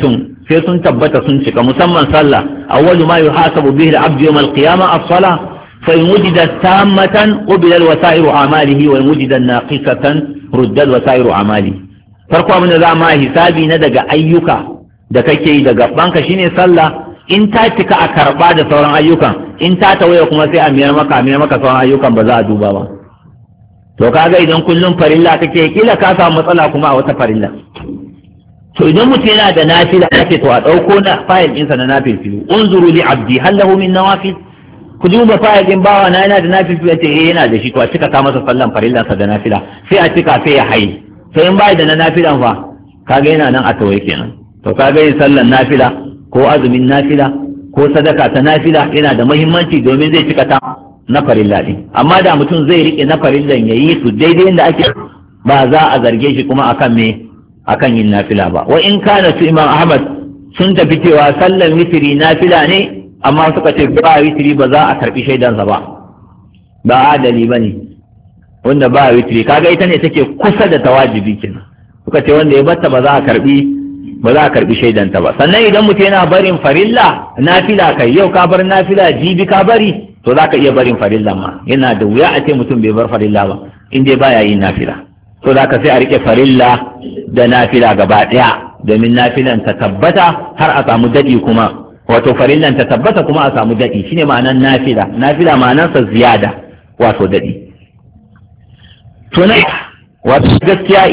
sai sun tabbata sun cika, musamman sallah awwalu ma yuhasabu bihi al-abdu yawm al-qiyamah as-salah fa in wujidat tammatan qubila al-wasa'iru a'malihi wa in wujidat naqisatan rudda al-wasa'iru a'malihi. Farko abin da za ma hisabi na daga ayyuka da kake yi daga banka shine sallah, in ta cika a karba da sauran ayyukan, in ta tawaye kuma sai a miyar maka sauran ayyukan ba za a duba ba. To kaga idan kullum farilla kake kila ka samu matsala kuma a wata farilla. To idan mutum yana da nafila ake to a ɗauko na fayil ɗinsa na nafil filu, unzuru li abdi hal lahu min nawafil, ku duba fayil ɗin bawa na yana da nafil filu, ce yana da shi, to a cika ta masa sallan farillansa da nafila, sai a cika sai ya haye. To in bai da na nafilan fa kaga yana nan a tawaye kenan. To kaga yin sallan nafila ko azumin nafila ko sadaka ta nafila yana da muhimmanci domin zai cika ta na farilla ɗin. Amma da mutum zai rike na farillan ya yi su daidai inda ake, ba za a zarge shi kuma akan yin nafila ba. Wa in kana su Imam Ahmad sun tafi cewa sallan witiri nafila ne, amma suka ce ba witiri ba za a karbi shaidansa ba adali ba ne wanda ba witiri, kaga ita ne take kusa da tawajibi kenan. Suka ce wanda ya batta ba za a karbi shaidanta ba. Sannan idan mutum yana barin farilla nafila, kai yau ka bar nafila jibi ka bari, to za ka iya barin farilla ma. Yana da wuya a ce mutum bai bar farilla ba in dai baya yin nafila. To za ka sai a rike farilla da nafila gaba ɗaya, domin nafilan ta tabbata har a samu daɗi kuma, wato farillan ta tabbata kuma a samu daɗi, shine ma'anar nafila. Nafila ma'anarsa ziyada, wato daɗi. To na wato gaskiya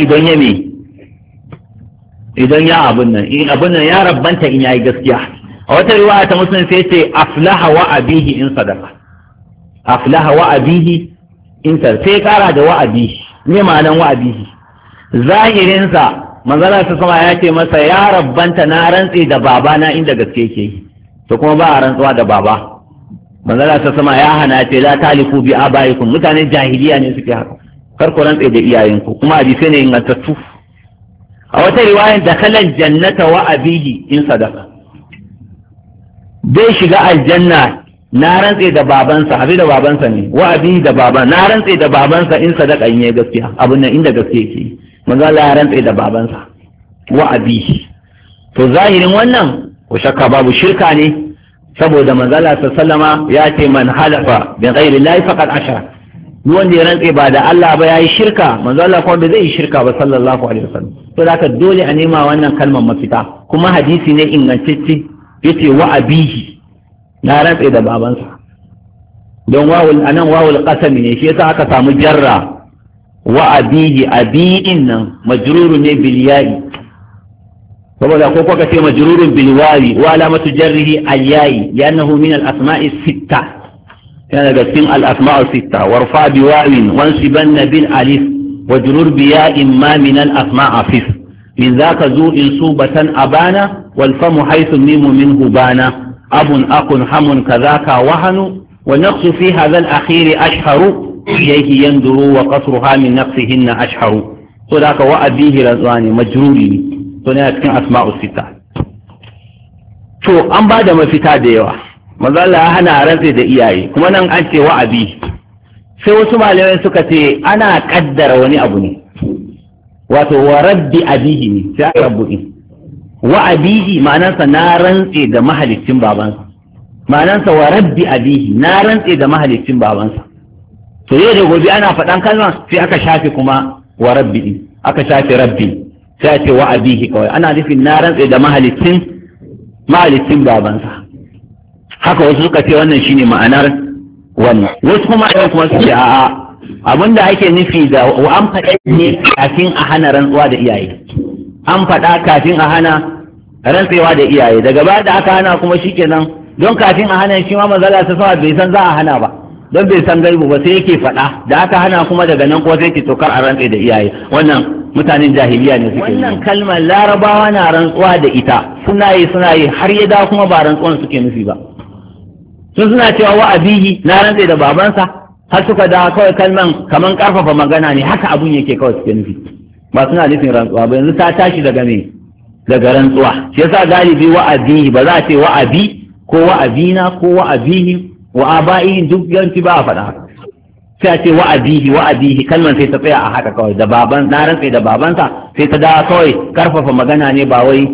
idan ya abun nan ya rabbanta in yayi gaskiya. A wata riwaya ta Muslim sai ce aflaha wa abihi in sadaqa, aflaha wa abihi in sadaqa, sai kara da wa abihi. Me ma'anan wa abihi? Zahirinsa manzala ta sama ya ce masa ya rabbanta na rantse da babana inda gaske yake, to kuma ba a rantsuwa da baba. Manzala ta sama ya hana ce la talifu bi abaikum, mutanen jahiliya ne suke haka, kar ku rantse da iyayenku, kuma hadisi ne ingantattu. A wata riwayar da kalan jannata wa abihi in sadaka, zai shiga aljanna na rantse da babansa, abi da babansa ne, wa abihi da baban, na rantse da babansa in sadaka in yayi gaskiya, abun nan inda gaske yake. Manzo Allah ya rantse da babansa wa abihi. To zahirin wannan ko shakka babu shirka ne, saboda manzo Allah sallama ya ce man halafa bi ghairi llahi faqad ashara, duk wanda ya rantse ba da Allah ba yayi shirka. Manzo Allah kuma bai zai yi shirka ba sallallahu alaihi wasallam. To zaka dole a nema wannan kalmar mafita, kuma hadisi ne ingantacce yace wa abihi, na rantse da babansa, don wawul qasami ne, shi yasa aka samu jarra wa abihi. Abi'in nan majrurun ne bil ya'i, saboda ko kuka ce majrurun bil wawi wa alamatu jarrihi al ya'i li'annahu min al asma'i sitta, yana daga cikin al asma'u sitta. Warfa bi wawin wansibanna bil alif wajrur bi ya'in ma min al asma'a fis, min zaka zu insubatan abana wal famu haythu mimu minhu bana أب أخ حم كذاك وهن والنقص في هذا الأخير أشهر إليه يندر وقصرها من نقصهن أشهر. فذاك وأبيه رضواني مجروري فنأتكن أسماء الستة. أم بعد ما فتا ديوة مظل أهنا رنسي دا إياي كما ننقلت وأبيه سوى سمع لمن سكتي أنا قدر وني أبني ورب أبيه سأربني wa abihi ma'anansa na rantse da mahalicin babansa, ma'anansa wa rabbi abihi na rantse da mahalicin babansa. To yau da gobe ana faɗan kalma sai aka shafe kuma wa rabbi din, aka shafe rabbi sai a ce wa abihi kawai, ana nufin na rantse da mahalicin babansa. Haka wasu suka ce wannan shine ma'anar wannan. Wasu kuma su ce a'a, abinda ake nufi da wa an faɗa ne kafin a hana rantsuwa da iyaye, an faɗa kafin a hana rantsewa da iyaye, daga baya da aka hana kuma shikenan, don kafin a hana shi ma manzala ta sama bai san za a hana ba, don bai san gaibu ba sai yake faɗa, da aka hana kuma daga nan kuma sai ke tokar a rantse da iyaye. Wannan mutanen jahiliya ne suke. Wannan kalmar larabawa na rantsuwa da ita, suna yi har ya dawo kuma ba rantsuwan suke nufi ba. Sun suna cewa wa abihi na rantse da babansa, har suka dawo kawai kalman kaman karfafa magana ne, haka abun yake kawai suke nufi, ba suna nufin rantsuwa ba. Yanzu ta tashi daga rantsuwa, shi yasa galibi wa abihi ba za a ce wa abi ko wa abina ko wa abihi wa aba'ihi, duk yanci ba a faɗa haka, sai a ce wa abihi kalman sai ta tsaya a haka kawai, da baban na rantsa da babansa sai ta dawo kawai karfafa magana ne, ba wai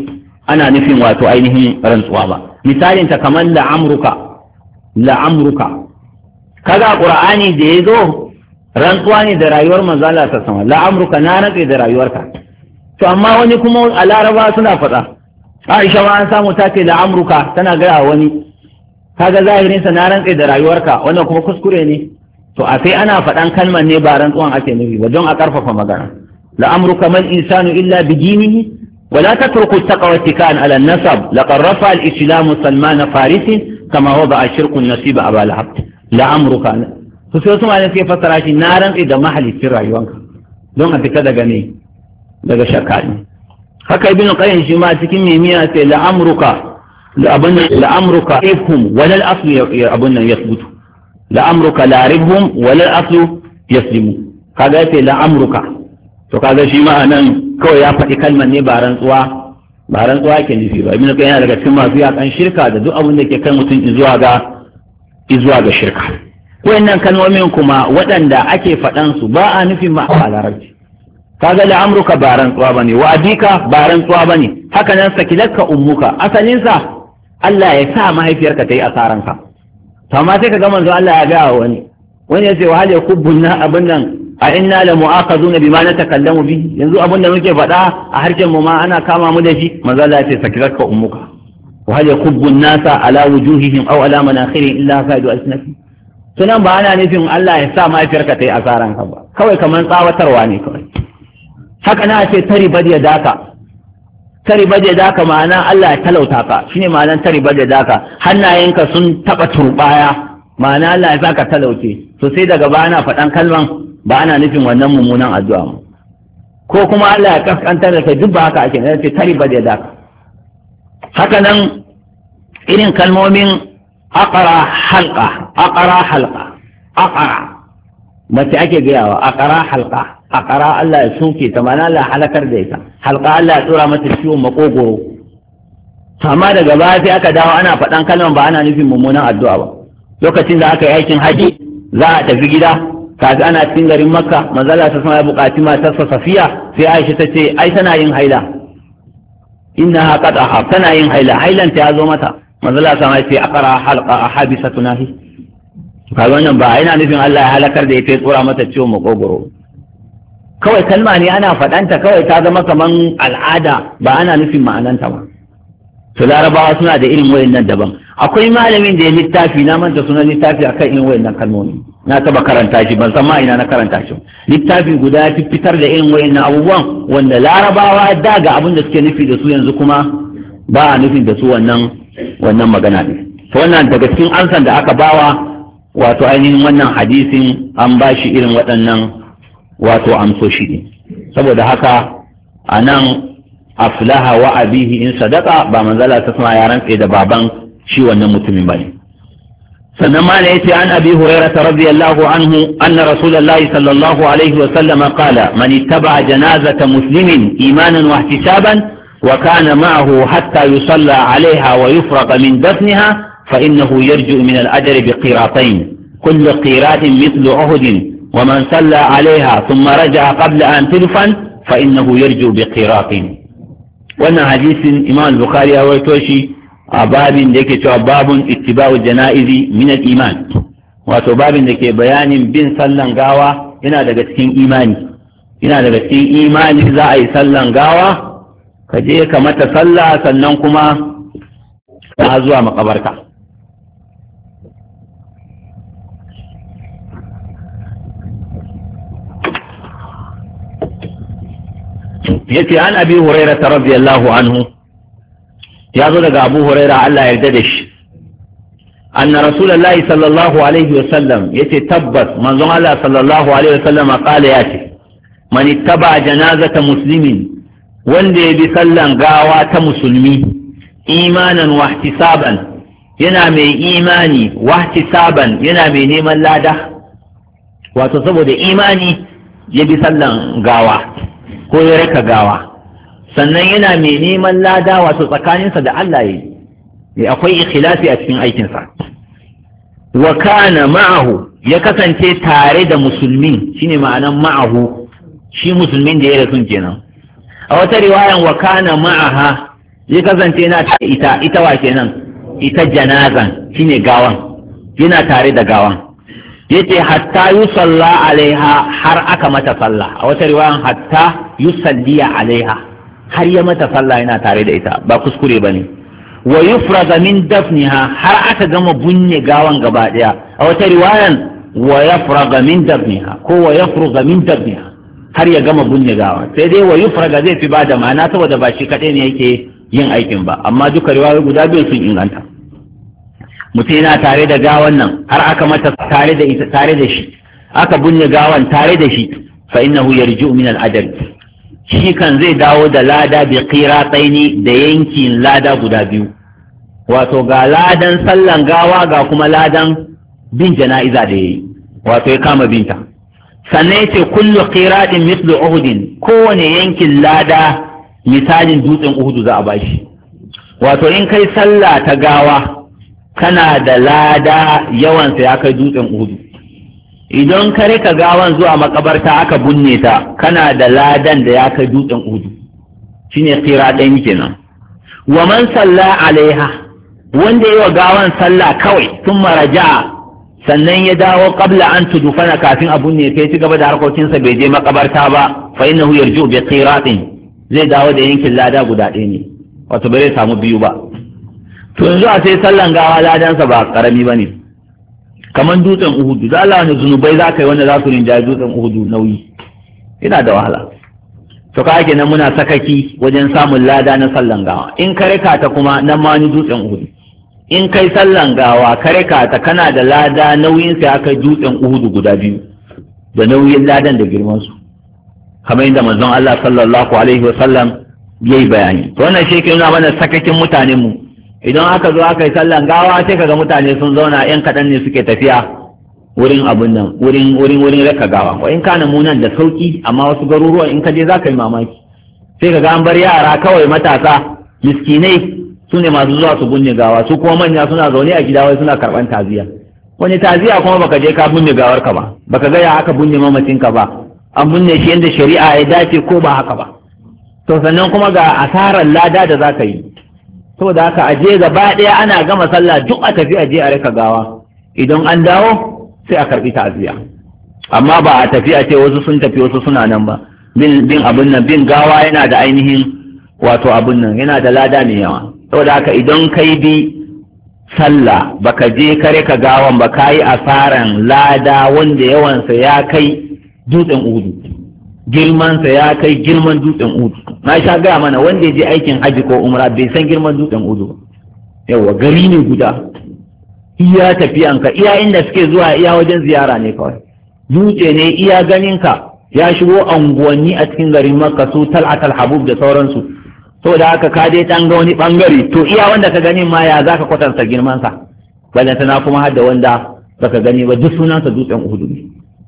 ana nufin wato ainihin rantsuwa ba. Misalin ta kamar la'amruka kaga qur'ani da yazo rantsuwa ne da rayuwar manzo Allah ta sama, la'amruka na rantsa da rayuwarka. To amma wani kuma a Laraba suna faɗa, Aisha ma an samu ta ce la'amruka tana gaya wani, kaga zahirin sa na rantsa da rayuwarka, wannan kuma kuskure ne. To a sai ana faɗan kalmar ne ba rantsuwan ake nufi ba, don a ƙarfafa magana. la'amruka man insanu illa bijinihi ولا تتركوا التقوى اتكاء على النسب لقد رفع الإسلام سلمان فارس كما وضع الشرك النسيب أبا لهب لعمرك فسيوسم على في فترة نارا إذا ما حل السر يوانك دون أنت كذا جميل daga shakka ne haka ibn qayyim shi ma cikin mimiya sai la'amruka ifhum wala al-aslu abun nan yasbutu la'amruka la ribhum wala al-aslu yaslimu kaga sai la'amruka to kaga shi ma anan kawai ya faɗi kalmar ne ba rantsuwa ke nufi ba ibn qayyim daga cikin masu yakan shirka da duk abin da ke kan mutum zuwa ga shirka wayannan kalmomin kuma waɗanda ake faɗan su ba a nufin ma a larabci kaga la'amruka ba rantsuwa bane wa abika ba rantsuwa bane haka nan sakilatka ummuka asalin sa Allah ya sa mahaifiyarka ta yi asaran ka to amma sai kaga manzo Allah ya ga wani ya ce wa hal yakubbuna abun nan a inna la mu'akhazuna bima natakallamu bi yanzu abun da muke faɗa a harshen mu ma ana kama mu da shi manzo Allah ya ce sakilatka ummuka wa hal yakubbun nasa ala wujuhihim aw ala manakhirihim illa kaidu asnafi sunan ba ana nufin Allah ya sa mahaifiyarka ta yi asaran ka ba kawai kaman tsawatarwa ne kawai haka na ce tari bade daka ma'ana Allah ya talauta ka shine ma'anar tari bade daka hannayenka sun taba turbaya ma'ana Allah ya saka talauce to sai daga bana faɗan kalman ba ana nufin wannan mummunan addu'a ko kuma Allah ya kaskantar da kai duk ba haka ake ce tari bade daka haka nan irin kalmomin aqra halqa mace ake gayawa aqra halqa aqra Allah ya sunke ta mana Allah halakar da ita halqa Allah ya tsora mata ciwon makogoro amma daga baya sai aka dawo ana faɗan kalman ba ana nufin mummunan addu'a ba lokacin da aka yi aikin haji za a tafi gida kaga ana cikin garin Makka manzo Allah ta sama ya buƙaci matarsa Safiya sai Aisha ta ce ai tana yin haila innaha qad ahab tana yin hailan ta zo mata manzo Allah sama ya ce aqra halqa ahabisatunahi kaga wannan ba yana nufin Allah ya halakar da ita ya tsora mata ciwon makogoro kawai kalma ne ana faɗanta kawai ta zama kaman al'ada ba ana nufin ma'ananta ba to larabawa suna da irin wayannan daban akwai malamin da ya littafi na manta sunan littafi akan irin wayannan kalmomi na taba karanta shi ban san ma ina na karanta shi littafi guda ya fitar da irin wayannan abubuwan wanda larabawa da ga abin da suke nufi da su yanzu kuma ba a nufin da su wannan magana ne to wannan daga cikin ansan da aka bawa wato ainihin wannan hadisin an ba shi irin waɗannan wato amsoshi ne saboda haka a nan aflaha wa abihi in sadaka ba manzala ta suna ya rantse da baban shi wannan mutumin bane sannan ma ne yace an abi hurairah radiyallahu anhu anna rasulullahi sallallahu alaihi wa sallam qala man ittaba janazata muslimin imanan wa ihtisaban wa kana ma'ahu hatta yusalla alaiha wa yufraqa min dafniha فإنه يرجع من الأجر بقيراطين كل قيراط مثل عهد ومن صلى عليها ثم رجع قبل أن تدفن فإنه يرجع بقيراط وانا حديث إمام البخاري ويتوشي باب ديك باب اتباع الجنائز من الإيمان wato babin da ke bayanin bin sallan gawa yana daga cikin imani za a yi sallan gawa ka je ka mata sallah sannan kuma ka zuwa makabarta yace an abi hurairah radiyallahu anhu ya zo daga abu hurairah Allah ya yarda da shi anna rasulullahi sallallahu alaihi wa sallam yace tabbas manzon Allah sallallahu alaihi wa sallam qala yace man ittaba janazata muslimin wanda ya bi sallan gawa ta musulmi imanan wa ihtisaban yana mai imani wa ihtisaban yana mai neman lada wato saboda imani ya bi sallan gawa ko ya raka gawa sannan yana mai neman lada wato tsakaninsa da Allah yi akwai ikhlasi a cikin aikinsa wa kana ma'ahu ya kasance tare da musulmin shine ma'anan ma'ahu shi musulmin da ya rasu kenan a wata riwayan wa kana ma'aha ya kasance yana tare ita wa kenan ita janazan shine gawan yana tare da gawan yace hatta yusalla alaiha har aka mata sallah a wata riwayan hatta yusalli alaiha har ya mata sallah yana tare da ita ba kuskure bane wa yufraga min dafniha har aka gama bunne gawan gaba daya a wata riwayan wa yafraga min dafniha ko wa yafruga min dafniha har ya gama bunne gawa sai dai wa yufraga zai fi bada ma'ana saboda ba shi kadai ne yake yin aikin ba amma duka riwayoyi guda biyu sun inganta mutum yana tare da gawan nan har aka mata tare da ita tare da shi aka bunne gawan tare da shi fa innahu yarji'u min al-ajr shi kan zai dawo da lada bi qirataini da yankin lada guda biyu wato ga ladan sallan gawa ga kuma ladan bin jana'iza da yayi wato ya kama binta sannan yace kullu qiratin mithlu uhudin kowane yankin lada misalin dutsen uhudu za a bashi wato in kai sallah ta gawa kana da lada yawansa ya kai dutsen uhudu idan ka rika gawan zuwa makabarta aka bunne ta kana da ladan da ya kai dutsen uhudu shine qira ɗaya kenan wa man salla alaiha wanda yi wa gawan sallah kawai tun maraja'a sannan ya dawo qabla an tudufana kafin a bunne sai ci gaba da harkokinsa bai je makabarta ba fa innahu yarji'u bi qiratin zai dawo da yankin lada guda ɗaya ne wato bai samu biyu ba to yanzu a sai sallan gawa ladansa ba karami ba ne kamar dutsen uhudu da Allah wani zunubai za ka yi wanda za su rinjaye dutsen uhudu nauyi yana da wahala to ka ake nan muna sakaki wajen samun lada na sallan gawa in ka rika ta kuma nan ma ni dutsen uhudu in kai sallan gawa ka rika ta kana da lada nauyin sa ya kai dutsen uhudu guda biyu da nauyin ladan da girman su kamar yadda manzon Allah sallallahu alaihi wa sallam yayi bayani to wannan shi ke nuna mana sakakin mutanen mu idan aka zo aka yi sallan gawa sai kaga mutane sun zauna yan kaɗan ne suke tafiya wurin abun nan wurin raka gawa wa in kana munan da sauki amma wasu garuruwan in ka je za ka yi mamaki sai kaga an bar yara kawai matasa miskinai su ne masu zuwa su bunne gawa su kuma manya suna zaune a gida wai suna karɓan taziya wani taziya kuma baka je ka bunne gawar ka ba baka ga ya aka bunne mamacin ka ba an bunne shi yadda shari'a ya dace ko ba haka ba to sannan kuma ga asarar lada da za ka yi saboda haka aje gaba ɗaya ana gama sallah duk a tafi aje a raka gawa idan an dawo sai a karɓi ta'aziyya amma ba a tafi a ce wasu sun tafi wasu suna nan ba bin abin nan bin gawa yana da ainihin wato abin nan yana da lada mai yawa saboda haka idan kai bi sallah baka je ka raka gawan ba kayi asaran lada wanda yawansa ya kai dutsen uhudu girmansa ya kai girman dutsen uhudu na sha gaya mana wanda ya je aikin haji ko umra bai san girman dutsen uhudu ba yawa gari ne guda iya tafiyanka iya inda suke zuwa iya wajen ziyara ne kawai dutse ne iya ganinka ya shigo anguwanni a cikin garin makka su tal'atal habub da sauransu saboda haka ka dai dan ga wani bangare to iya wanda ka gani ma ya zaka kwatanta girmansa balantana kuma har da wanda baka gani ba duk sunansa dutsen uhudu ne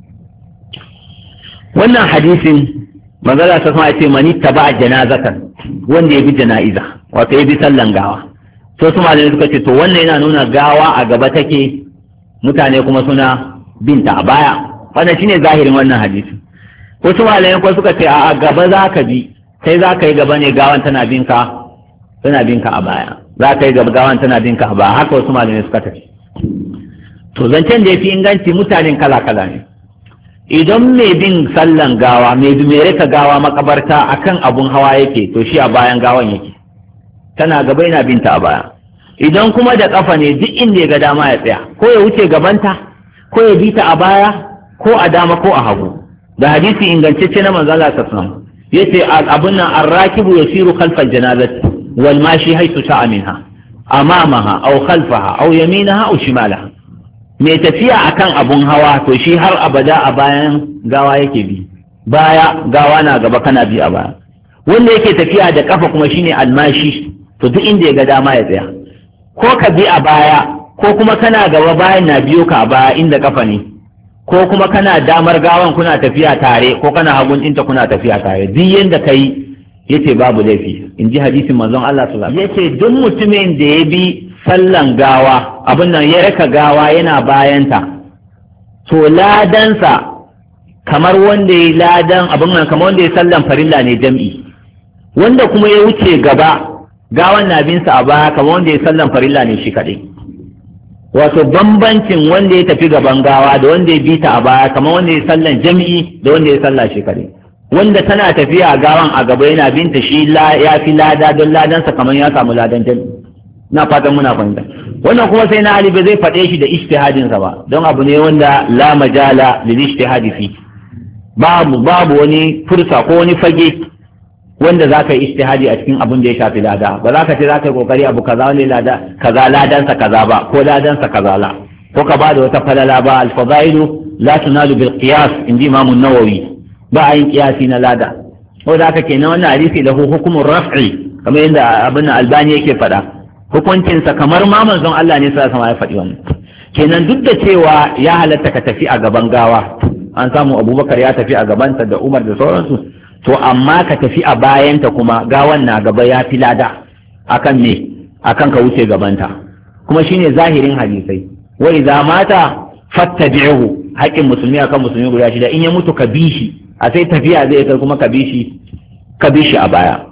wannan hadisin manzala ta sama ce mani taba janazatan wanda ya bi jana'iza wato ya bi sallan gawa to su malamai suka ce to wannan yana nuna gawa a gaba take mutane kuma suna binta a baya wannan shine zahirin wannan hadisi wasu malamai kuma suka ce a gaba za ka bi sai za ka yi gaba ne gawan tana binka a baya za ka yi gaba gawan tana binka a baya haka wasu malamai suka tafi to zancen da ya fi inganci mutanen kala-kala ne idan mai bin sallan gawa mai rika gawa makabarta akan abun hawa yake to shi a bayan gawan yake tana gaba yana binta a baya idan kuma da kafa ne duk inda ya ga dama ya tsaya ko ya wuce gabanta ko ya bi ta a baya ko a dama ko a hagu da hadisi ingantacce na manzo Allah sallallahu alaihi wasallam yace abun nan arrakibu yasiru khalfal janazati wal mashi haythu sha'a minha amamaha aw khalfaha aw yaminaha aw shimalaha mai tafiya akan abun hawa to shi har abada a bayan gawa yake bi baya gawa na gaba kana bi a baya wanda yake tafiya da kafa kuma shine almashi to duk inda ya ga dama ya tsaya ko ka bi a baya ko kuma kana gaba bayan na biyo ka a baya inda kafa ne ko kuma kana damar gawan kuna tafiya tare ko kana hagun inta kuna tafiya tare duk yanda kai yace babu laifi in ji hadisin manzon Allah sallallahu alaihi wasallam yace duk mutumin da ya bi sallan gawa abin nan ya raka gawa yana bayanta to ladansa kamar wanda ya ladan abin nan kamar wanda ya sallan farilla ne jam'i wanda kuma ya wuce gaba gawan na bin sa a baya kamar wanda ya sallan farilla ne shi kadai. Wato bambancin wanda ya tafi gaban gawa da wanda ya bi ta a baya kamar wanda ya sallan jami'i da wanda ya salla shi kadai. Wanda tana tafiya a gawan a gaba yana binta shi ya fi lada don ladansa kamar ya samu ladan jami'i. Na fatan muna fahimta. Wannan kuma sai na Ali ba zai faɗe shi da ijtihadinsa ba don abu ne wanda la majala lil ijtihadi fi. Babu wani fursa ko wani fage wanda za ka yi ijtihadi a cikin abin da ya shafi lada. Ba za ka ce za ka yi kokari abu kaza wani lada kaza ladansa kaza ba ko ladansa kaza la ko ka ba da wata falala ba. Al-fadailu la tunalu bil qiyas inji Imam an-Nawawi. Ba a yin qiyasi na lada. Ko da haka kenan wannan hadisi lahu hukumur raf'i kamar yadda abin Albani yake faɗa. Hukuncinsa kamar ma manzon Allah ne sallallahu alaihi wasallam ya faɗi wannan. Kenan duk da cewa ya halatta ka tafi a gaban gawa, an samu Abubakar ya tafi a gabanta da Umar da sauransu, to amma ka tafi a bayanta kuma gawan na gaba ya fi lada akan me akan ka wuce gabanta, kuma shine zahirin hadisai. Wa idza mata fattabi'uhu, haƙƙin musulmi akan musulmi guda shida, in ya mutu ka bi shi, a sai tafiya zai kai kuma ka bi shi a baya.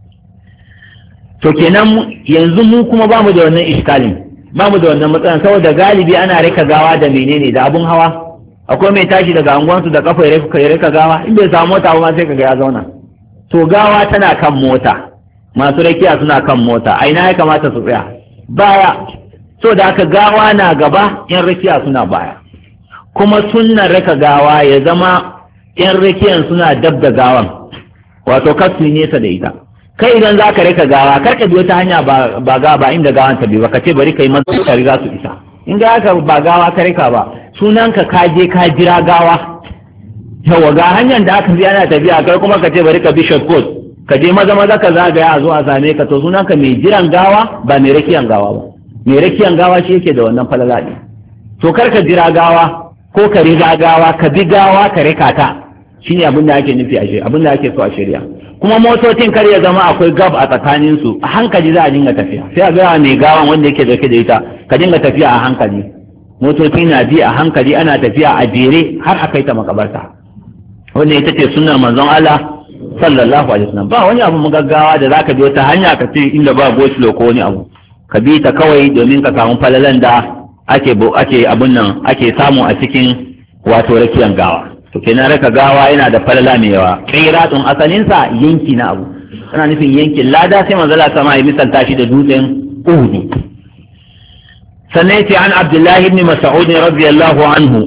To kenan yanzu mu kuma ba mu da wannan iskalin, ba mu da wannan matsalan, saboda galibi ana rika gawa da menene da abun hawa. Akwai mai tashi daga anguwansu da kafa ya rika gawa, in bai samu mota ba sai kaga ya zauna. To gawa tana kan mota, masu rakiya suna kan mota, a ina ya kamata su tsaya? Baya. So da aka gawa na gaba, yan rakiya suna baya. Kuma sunnan raka gawa ya zama yan rakiyan suna dab da gawan, wato kasu nesa da ita. Kai idan za ka rika gawa kar ka biyo ta hanya ba inda gawan ta biyu ba, ka ce bari ka yi masu ka riga su isa. In ga haka ba gawa ka rika ba, sunanka ka je ka jira gawa. Yawa ga hanyar da aka bi ana tafiya kai kuma ka ce bari ka bi shortcut, ka je maza ka zagaya a zo a same ka, to sunanka mai jiran gawa ba mai rakiyan gawa ba. Mai rakiyan gawa shi yake da wannan falala ne. To kar ka jira gawa ko ka riga gawa, ka bi gawa ka rika ta, shine abin da ake nufi a abin da ake so a shari'a. Kuma motocin kar ya zama akwai gab a tsakaninsu, a hankali za a dinga tafiya. Sai a gaya mai gawan wanda yake dauke da ita ka dinga tafiya a hankali. Motoci na bi a hankali ana tafiya a jere har a kai ta makabarta. Wannan ita ce sunnar manzon Allah sallallahu alaihi wasallam. Ba wani abu magaggawa da zaka bi wata hanya ka ce inda ba gosulo ko wani abu. Ka bi ta kawai domin ka samu falalan da ake abun nan ake samu a cikin wato rakiyan gawa. To kenan raka gawa yana da falala mai yawa. Qiratun asalinsa yanki na abu, ana nufin yankin lada, sai manzala sama ya misalta shi da dutsen Uhud. Sannan yace an Abdullahi ibn Mas'ud radiyallahu anhu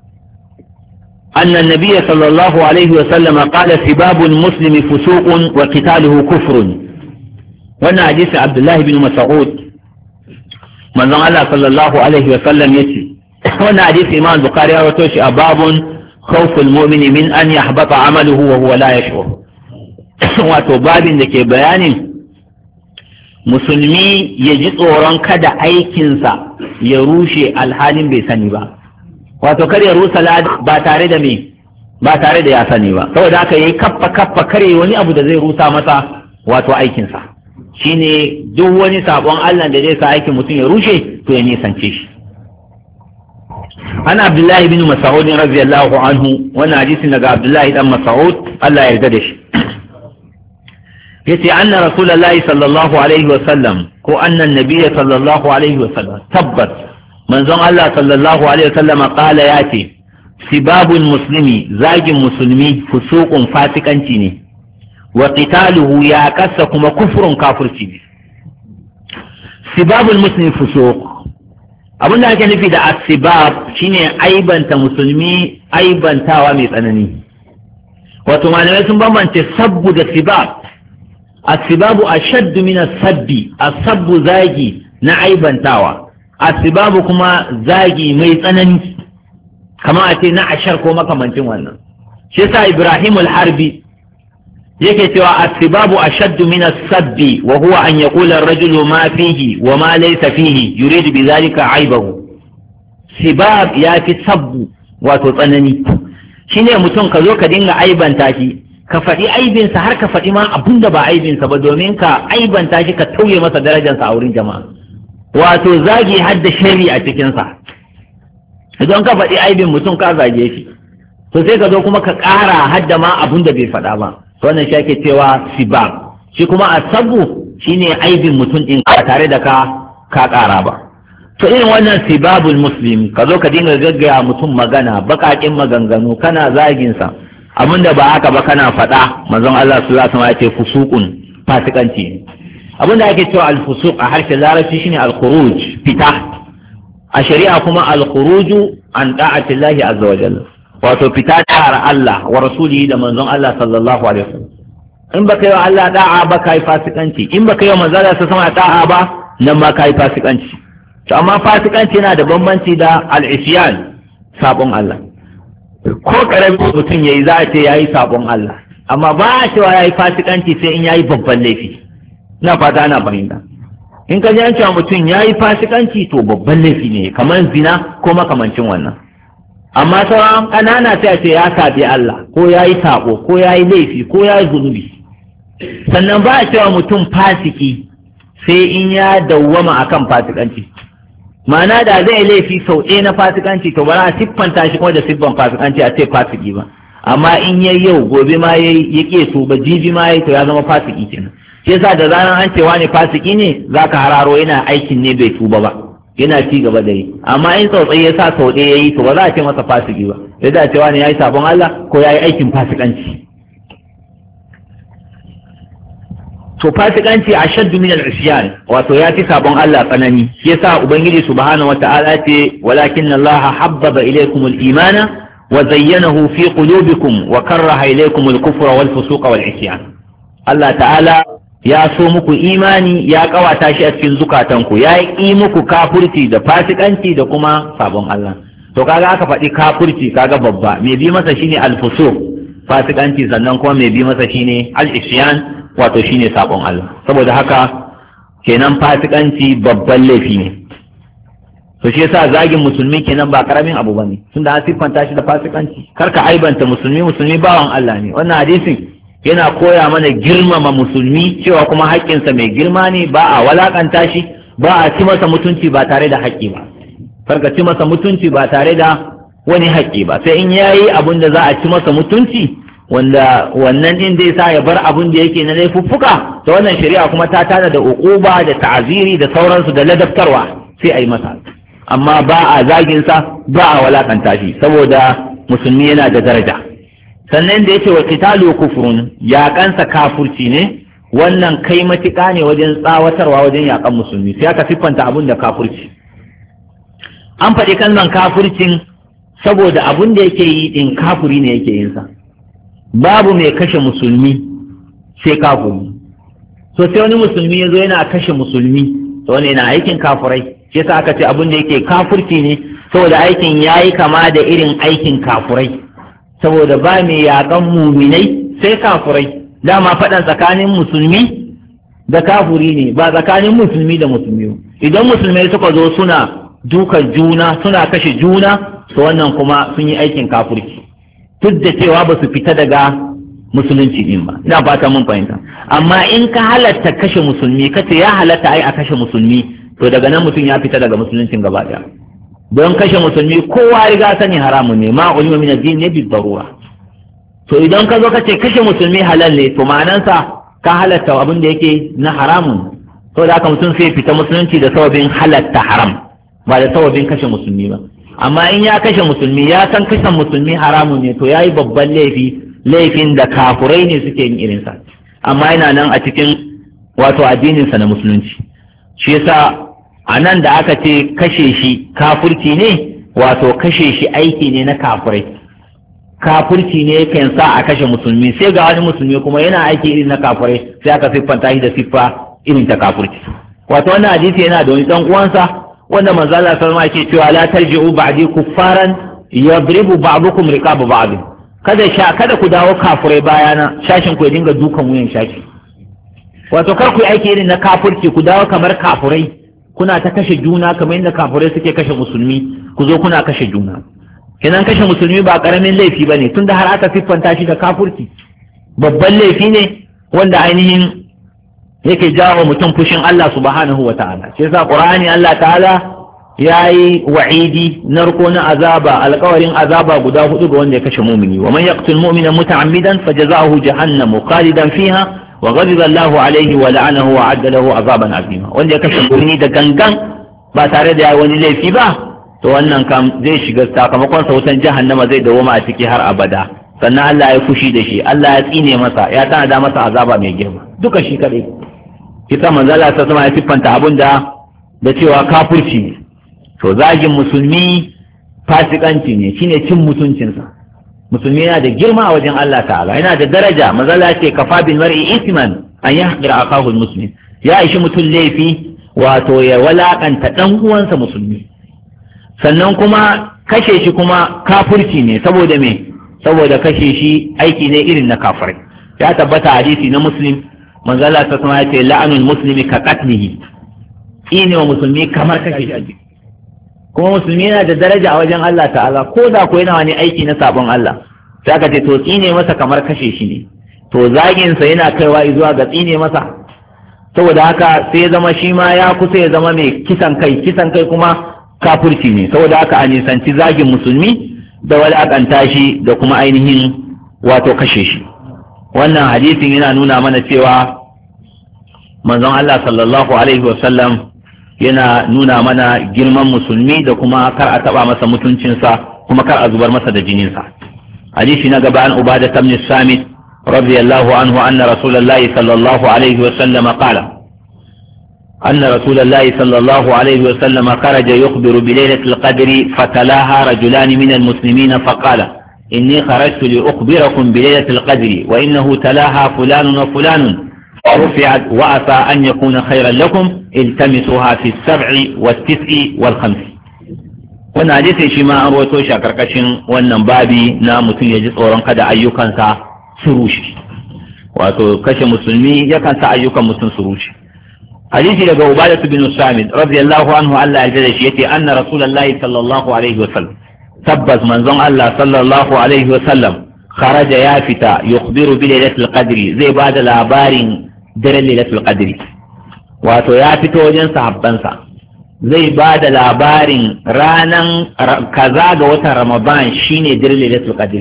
أن النبي صلى الله عليه وسلم قال سباب المسلم فسوق وقتاله كفر. وأن حديث عبد الله بن مسعود من الله صلى الله عليه وسلم يتي. وأن حديث إمام البخاري وتوشي باب خوف المؤمن من أن يحبط عمله وهو لا يشعر. wato babin da ke bayanin musulmi ya ji tsoron kada aikinsa ya rushe alhalin bai sani ba, wato kar ya rusa ba tare da ya sani ba, saboda haka yayi kaffa kare wani abu da zai rusa masa wato aikinsa. Shine duk wani sabon Allah da zai sa aikin mutum ya rushe to ya nisance shi. Ana Abdullahi bin Mas'ud radiyallahu anhu, wannan hadisin daga Abdullahi dan Mas'ud Allah ya yarda da shi. Yace anna Rasulullahi sallallahu alaihi wa sallam ko anna an-nabiy sallallahu alaihi wa sallam tabbat manzon Allah sallallahu alaihi wa sallam qala yace sibabul muslimi zagin musulmi fusuqun fasikanci ne, wa qitaluhu ya kasa kuma kufrun kafirci ne. Sibabul muslimi fusuq, abin da ake nufi da asibab shine aibanta musulmi aibantawa mai tsanani. Wato malamai sun bambance sabbu da sibab. Asibabu ashaddu min as-sabbi, as-sabbu zagi na aibantawa, asibabu kuma zagi mai tsanani kamar a ce na ashar ko makamancin wannan. Shi yasa Ibrahim al-Harbi yake cewa asibabu ashaddu min as-sabbi wa huwa an yaqula ar-rajulu ma fihi wa ma laysa fihi yuridu bi dhalika aibahu. Sibab ya fi sabbu wato tsanani, shine mutum ka zo ka dinga aibanta shi, ka faɗi aibinsa har ka faɗi ma abin da ba aibinsa ba domin ka aibanta shi ka tauye masa darajarsa a wurin jama'a, wato zagi har da shari a cikinsa. Idan ka faɗi aibin mutum ka zage shi, to sai ka zo kuma ka ƙara har da ma abin da bai faɗa ba, wannan shi ake cewa sibab. Shi kuma asabu shine aibin mutum din ba tare da ka ƙara ba. To irin wannan sibabul muslim, ka zo ka dinga gaggaya mutum magana baƙaƙin maganganu kana zagin sa abinda ba haka ba kana faɗa, manzon Allah sallallahu alaihi wasallam ya ce fusuqun, fasikanci. Abinda ake cewa al-fusuq a harshen larabci shine al-khuruj, fita. A shari'a kuma al-khuruju an da'ati Allah azza wa jalla, wato fita da Allah wa rasulihi da manzon Allah sallallahu alaihi wasallam. In baka yi wa Allah da'a ba kai fasikanci, in baka yi wa manzon Allah sallallahu alaihi wasallam da'a ba nan ma kai fasikanci. To amma fasikanci yana da bambanci da al-isyan, sabon Allah. Ko karamin mutum yayi za a ce yayi sabon Allah, amma ba a cewa yayi fasikanci sai in yayi babban laifi. Ina fata ana fahimta. In ka ji an cewa mutum yayi fasikanci to babban laifi ne, kamar zina ko makamancin wannan. Amma sauran ƙanana sai a ce ya sabi Allah, ko yayi sabo, ko yayi laifi, ko yayi zunubi. Sannan ba a cewa mutum fasiki sai in ya dawwama akan fasikanci. Ma'ana da zai laifi sau ɗaya na fasikanci to ba za a siffanta shi kuma da siffan fasikanci a ce fasiki ba. Amma in yayi yau gobe ma yayi ya ƙi su ba jibi ma yayi to ya zama fasiki kenan. Shi yasa da zaran an ce wani fasiki ne zaka hararo yana aikin ne bai tuba ba, yana ci gaba da yi. Amma in tsautsayi ya sa sau ɗaya yayi to ba za a ce masa fasiki ba, sai da ce wani yayi sabon Allah ko yayi aikin fasikanci. To fasikanci ashaddu min al-isyan, wato ya fi sabon Allah tsanani. Shi yasa ubangiji subhanahu wata'ala ce walakin Allah habbaba ilaykum al-imana wa zayyanahu fi qulubikum wa karraha ilaykum al-kufra wal fusuqa wal isyan. Allah ta'ala ya so muku imani, ya kawata shi a cikin zukatanku, ya yi muku kafurci da fasikanci da kuma sabon Allah. To kaga aka faɗi kafurci kaga babba, mai bi masa shine al-fusuq, fasikanci, sannan kuma mai bi masa shine al-isyan, wato shine sabon Allah. Saboda haka kenan fasikanci babban laifi ne. To shi yasa zagin musulmi kenan ba karamin abu bane, tunda an siffanta shi da fasikanci. Karka aibanta musulmi bawan Allah ne. Wannan hadisin yana koya mana girmama musulmi, cewa kuma haƙƙinsa mai girma ne, ba a walakanta shi, ba a ci masa mutunci ba tare da haƙƙi ba. Karka ci masa mutunci ba tare da wani haƙƙi ba. Sai in yayi abin da za a ci masa mutunci, wanda wannan din zai sa ya bar abin da yake na laifuffuka, ta wannan shari'a kuma ta tada da uquba da ta'ziri da sauransu da ladabtarwa sai a yi masa. Amma ba a zagin sa, ba a walakanta shi, saboda musulmi yana da daraja. Sannan da yake wa qitalu kufrun, yaƙansa kafurci ne, wannan kai matuƙa ne wajen tsawatarwa wajen yaƙan musulmi, sai aka siffanta abin da kafurci. An faɗi kalman kafurcin saboda abin da yake yi din kafuri ne yake yin sa. Babu mai kashe musulmi sai kafuri. So sai wani musulmi ya zo yana kashe musulmi, to wani yana aikin kafurai. Shi yasa aka ce abin da yake kafurci ne saboda aikin yayi kama da irin aikin kafurai. Saboda ba mai yaƙan muminai sai kafurai. Dama faɗan tsakanin musulmi da kafuri ne, ba tsakanin musulmi da musulmi. Idan musulmai suka zo suna dukan juna, suna kashe juna, to wannan kuma sun yi aikin kafurci. Duk da cewa ba su fita daga musulunci din ba, ina fata mun fahimta. Amma in ka halatta kashe musulmi, kace ya halatta ai a kashe musulmi, to daga nan mutum ya fita daga musuluncin gaba daya. Don kashe musulmi kowa riga sani haramun ne, ma ulima min ad-din ne bi darura. To idan ka zo kace kashe musulmi halal ne, to ma'anansa ka halatta abin da yake na haramun. To da haka mutum sai fita musulunci da sababin halatta haram, ba da sababin kashe musulmi ba. Amma in ya kashe musulmi, ya san kashe musulmi haramun ne, to ya yi babban laifi, laifin da kafurai ne suke yin irinsa. Amma yana nan a cikin wato addininsa na musulunci. Shi yasa a nan da aka ce kashe shi kafurci ne, wato kashe shi aiki ne na kafurai. Kafurci ne kan sa a kashe musulmi, sai ga wani musulmi kuma yana aiki irin na kafurai, sai aka siffanta shi da siffa irin ta kafurci. Wato wannan hadisi yana da wani dan uwansa wanda manzo Allah sallallahu alaihi wasallam yake cewa la tarji'u ba'di kuffaran yadribu ba'dukum riqaba ba'd. Kada ku dawo kafurai bayana, shashin ku ya dinga dukan wuyan shashi. Wato kar ku yi aiki irin na kafurci, ku dawo kamar kafurai, kuna ta kashe juna kamar yadda kafurai suke kashe musulmi, ku zo kuna kashe juna. Kenan kashe musulmi ba karamin laifi bane, tunda har aka siffanta shi da kafurci. Babban laifi ne wanda ainihin yake jawo mutum fushin Allah subhanahu wa ta'ala. Shi yasa Qur'ani Allah ta'ala yayi wa'idi, narko na azaba, alƙawarin azaba guda 4 ga wanda ya kashe mumini. Wa man yaqtul mu'mina muta'ammidan fajaza'uhu jahannamu khalidan fiha wa ghadiba Allahu alaihi wa la'anahu wa adda lahu azaban azima wanda ya kashe mu'mini da gangan ba tare da wani laifi ba to wannan kam zai shiga sakamakon sa wutan jahannama zai dawoma a ciki har abada sannan Allah ya fushi da shi Allah ya tsine masa ya tanada masa azaba mai girma duka shi kadai kisa manzo Allah ta sama ya siffanta abun da cewa kafirci ne to zagin musulmi fasikanci ne shine cin mutuncinsa musulmi yana da girma a wajen Allah ta'ala yana da daraja manzo Allah ce kafa bil mar'i isman an yahqira akahu muslim ya ishi mutum laifi wato ya walakanta dan uwansa musulmi sannan kuma kashe shi kuma kafirci ne saboda me saboda kashe shi aiki ne irin na kafirai ya tabbata hadisi na muslim manzo Allah ta sama ya ce la'anul muslimi ka qatlihi ine wa musulmi kamar kashe shi kuma musulmi yana da daraja a wajen Allah ta'ala ko da ko yana wani aiki na sabon Allah sai aka ce to tsine masa kamar kashe shi ne to zagin sa yana kaiwa zuwa ga tsine masa saboda haka sai ya zama shi ma ya kusa ya zama mai kisan kai kuma kafirci ne saboda haka a nisanci zagin musulmi da walakanta shi da kuma ainihin wato kashe shi wannan hadisin yana nuna mana cewa manzon Allah sallallahu alaihi wasallam yana nuna mana girman musulmi da kuma kar a taba masa mutuncinsa kuma kar a zubar masa da jininsa hadisi na gaba an ubada ibn samit radiyallahu anhu anna rasulullahi sallallahu alaihi wasallam qala أن رسول الله صلى الله عليه وسلم خرج يخبر بليلة القدر فتلاها رجلان من المسلمين فقال إني خرجت لأخبركم بليلة القدر وإنه تلاها فلان وفلان فرفعت وعسى أن يكون خيرا لكم التمسوها في 7 و9 و5 wannan hadisi shi ma an rawaito shi a karkashin wannan babi na mutum ya ji tsoron kada ayyukansa su rushe wato kashe musulmi yakan sa ayyukan mutum su rushe hadisi daga Ubadah bin Samit radiyallahu anhu Allah ya jada shi yace anna rasulullahi sallallahu alaihi wasallam tabbas manzon Allah sallallahu alaihi wasallam kharaja ya fita yukhbiru bi lailatul qadri zai bada labarin daren lailatul qadri wato ya fito wajen sahabbansa zai bada labarin ranan kaza ga watan Ramadan shine daren lailatul qadri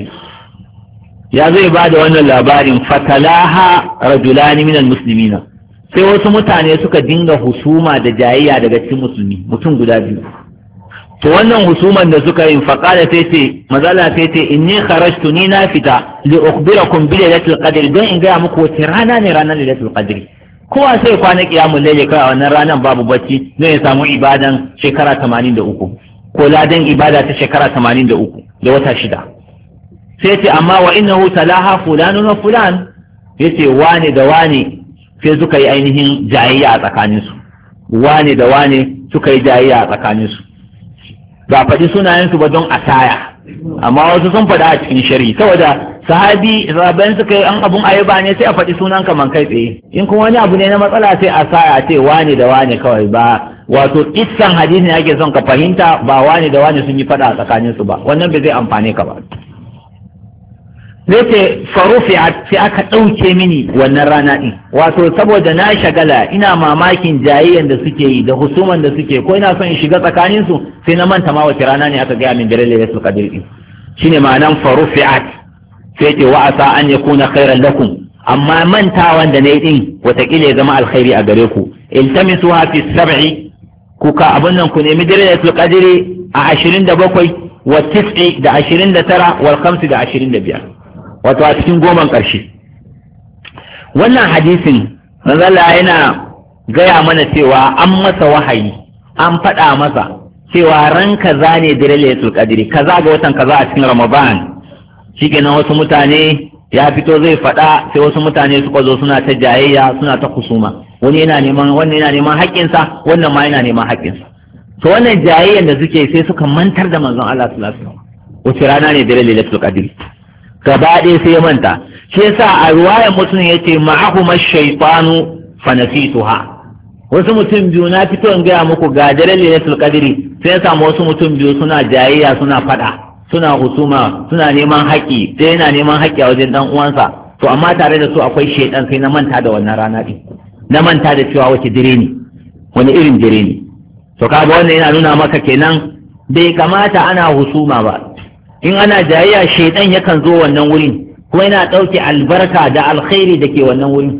ya zai bada wannan labarin fatalaha rajulani minal muslimina sai wasu mutane suka dinga husuma da jayayya daga cikin musulmi mutum guda biyu to wannan husuman da suka yi faqala sai ce mazala sai ce inni kharajtu ni na fita li ukhbirakum bi lailatul qadr don in ga muku wace rana ne ranar lailatul qadr kowa sai kwana kiyamul layli kai wannan ranar babu bacci zai samu ibadan shekara 83 ko ladan ibada ta shekara 83 da wata shida sai ce amma wa innahu talaha fulanun wa fulan yace wane da wane sai suka yi ainihin jayayya a tsakaninsu wane da wane suka yi jayayya a tsakaninsu ba faɗi sunayensu ba don asaya amma wasu sun faɗa a cikin shari saboda sahaban suka yi an abun ayaba ne sai a faɗi sunan ka man kai tsaye in kuma wani abu ne na matsala sai asaya ce wane da wane kawai ba wato kissan hadisi ne ake son ka fahimta ba wane da wane sun yi faɗa a tsakaninsu ba wannan bai zai amfane ka ba zai ce farufi'at sai aka ɗauke mini wannan rana ɗin wato saboda na shagala ina mamakin jayayyan da suke yi da husuman da suke ko ina son in shiga tsakanin su sai na manta ma wace rana ne aka gaya min dare lailatul qadr ɗin shine ma'anan farufi'at sai ce wa asa an yakuna khairan lakum amma mantawan da nayi din watakila ya zama alkhairi a gare ku iltamisuha fi 7 kuka abun nan ku nemi dare lailatul qadr a 27 wa 9 da 29 wal 5 da 25 wato a cikin goman ƙarshe wannan hadisin manzala yana gaya mana cewa an masa wahayi an faɗa masa cewa ran kaza ne dare lailatul qadri kaza ga watan kaza a cikin ramadan shikenan wasu mutane ya fito zai faɗa sai wasu mutane suka zo suna ta jayayya suna ta kusuma wani yana neman haƙƙinsa wannan ma yana neman haƙƙinsa to wannan jayayyan da suke sai suka mantar da manzon Allah sallallahu alaihi wasallam wace rana ne dare lailatul qadri gaba ɗaya sai ya manta shi yasa a ruwayan mutum ya ce ma'ahuma shaytanu fa nasituha wasu mutum biyu na fito in gaya muku ga daren lailatul qadri sai ya samu wasu mutum biyu suna jayayya suna fada suna husuma suna neman haƙƙi sai yana neman haƙƙi a wajen dan uwansa to amma tare da su akwai shaytan sai na manta da wannan rana din na manta da cewa wace dire ne wani irin dire ne to kaga wannan yana nuna maka kenan bai kamata ana husuma ba in ana jayayya shaidan yakan zo wannan wurin kuma yana ɗauke albarka da alkhairi da ke wannan wurin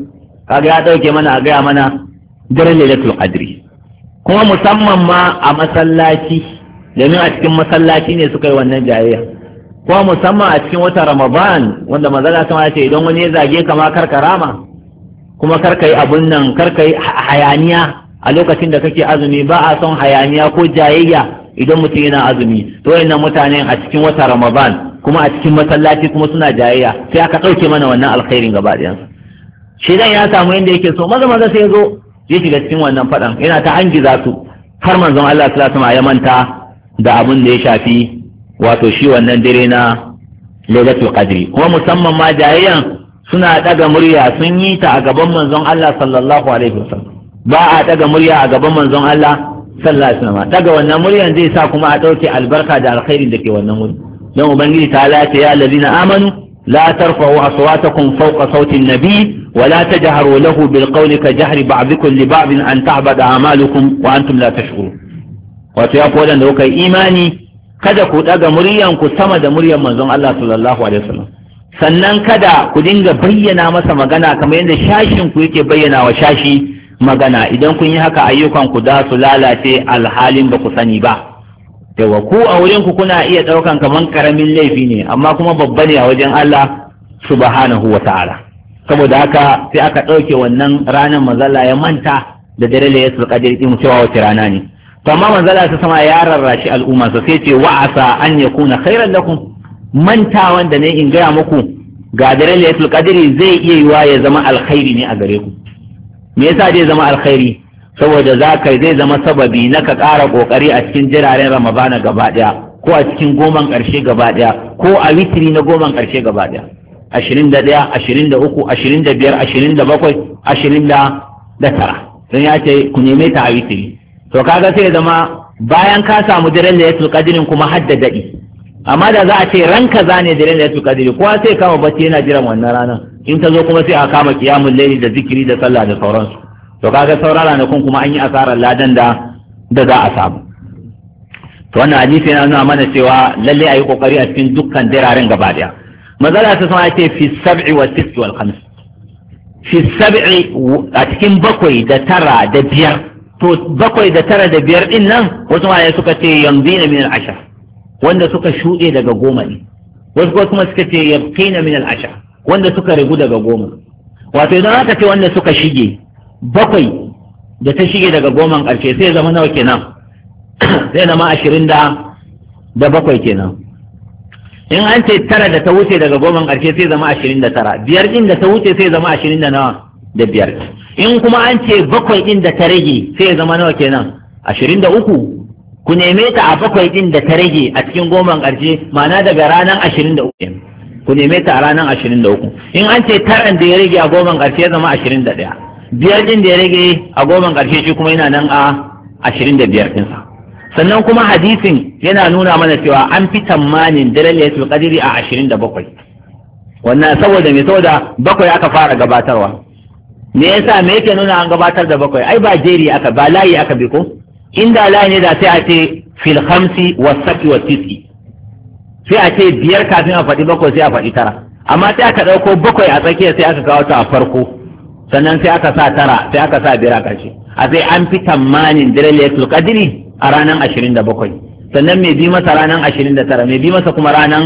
kaga ya dauke mana a gaya mana daren lailatul qadri kuma musamman ma a masallaci domin a cikin masallaci ne suka yi wannan jayayya kuma musamman a cikin wata Ramadan wanda manzala sama ya ce idan wani ya zage ka ma karkarama kuma karka yi abun nan karka yi hayaniya a lokacin da kake azumi ba a son hayaniya ko jayayya idan mutum yana azumi to wayannan mutane a cikin wata Ramadan kuma a cikin masallaci kuma suna jayayya sai aka ɗauke mana wannan alkhairin gaba ɗayansa shedan ya samu yadda yake so maza sai ya zo ya shiga cikin wannan faɗan yana ta angiza su har manzon Allah sallallahu alaihi wasallam ya manta da abun da ya shafi wato shi wannan dare na lailatul qadri kuma musamman ma jayayyan suna daga murya sun yi ta a gaban manzon Allah sallallahu alaihi wasallam ba a daga murya a gaban manzon Allah sallallahu alaihi wasallam daga wannan muryan zai sa kuma a dauke albarka da alkhairin da ke wannan wuri don ubangiji ta lati ya allazina amanu la tarfa'u aswatakum fawqa sawti an-nabi wa la tajharu lahu bil qawli ka jahri ba'dikum li ba'd an ta'bada a'malukum wa antum la tashkurun wato ya ko da kuka imani kada ku daga muryan ku sama da muryan manzon Allah sallallahu alaihi wasallam sannan kada ku dinga bayyana masa magana kamar yadda shashin ku yake bayyana wa shashi magana idan kun yi haka ayyukan ku da su lalace alhalin ba ku sani ba yawa ku a wurin ku kuna iya daukan kaman karamin laifi ne amma kuma babba ne a wajen Allah subhanahu wa ta'ala saboda haka sai aka dauke wannan ranar mazalla ya manta da dare laylatul qadr din cewa wace rana ne to amma manzala ta sama ya rarrashi al'umma sai ce wa'asa an yakuna khairan lakum manta wanda ne in gaya muku ga dare laylatul qadri zai iya yiwa ya zama alkhairi ne a gare ku me yasa zai zama alkhairi saboda zai zama sababi na ka ƙara ƙoƙari a cikin jiraren ramadana gaba ɗaya ko a cikin goman ƙarshe gaba ɗaya ko a witiri na goman ƙarshe gaba ɗaya 21 23 25 27 29 don ya ce ku neme ta a witiri to kaga sai ya zama bayan ka samu daren laylatul qadrin kuma hadda daɗi amma da za a ce ran kaza ne daren laylatul qadri kowa sai kama bacci yana jiran wannan ranar in ta zo kuma sai a kama qiyamul layli da zikiri da sallah da sauransu to kaga sauran ranakun kuma an yi asarar ladan da za a samu to wannan hadisi yana nuna mana cewa lalle ayi kokari a cikin dukkan diraren gaba daya mazala ta sama ce fi sab'i wa tis wal khams fi sab'i a cikin bakwai da tara da biyar to bakwai da tara da biyar din nan wasu malai suka ce yamdina min al-ashar wanda suka shuɗe daga goma ne wasu kuma suka ce yabqina min al-ashar wanda suka rigu daga goma wato idan aka ce wanda suka shige bakwai da ta shige daga goman ƙarshe sai zama nawa kenan sai zama 27 kenan in an ce tara da ta wuce daga goman ƙarshe sai zama 29 biyar din da ta wuce sai zama 20 da nawa da biyar in kuma an ce bakwai din da ta rage sai zama nawa kenan 23 ku neme ta a bakwai din da ta rage a cikin goman ƙarshe ma'ana daga ranar 23 ku neme ta a ranar 23 in an ce taran da ya rage a goman ƙarshe ya zama 21 biyar din da ya rage a goman ƙarshe shi kuma yana nan a 25 ɗinsa sannan kuma hadisin yana nuna mana cewa an fi tamanin daren laylatul qadri a 27 wannan saboda me saboda bakwai aka fara gabatarwa me yasa me yake nuna an gabatar da bakwai ai ba jeri aka ba layi aka bi ko inda layi ne da sai a ce fil khamsi was sati was tisi sai a ce biyar kafin a faɗi bakwai sai a faɗi tara amma sai aka ɗauko bakwai a tsakiya sai aka kawo ta a farko sannan sai aka sa tara sai aka sa biyar a ƙarshe a sai an fi tamanin daren laylatul qadri a ranar 27 sannan mai bi masa ranar 29 mai bi masa kuma ranar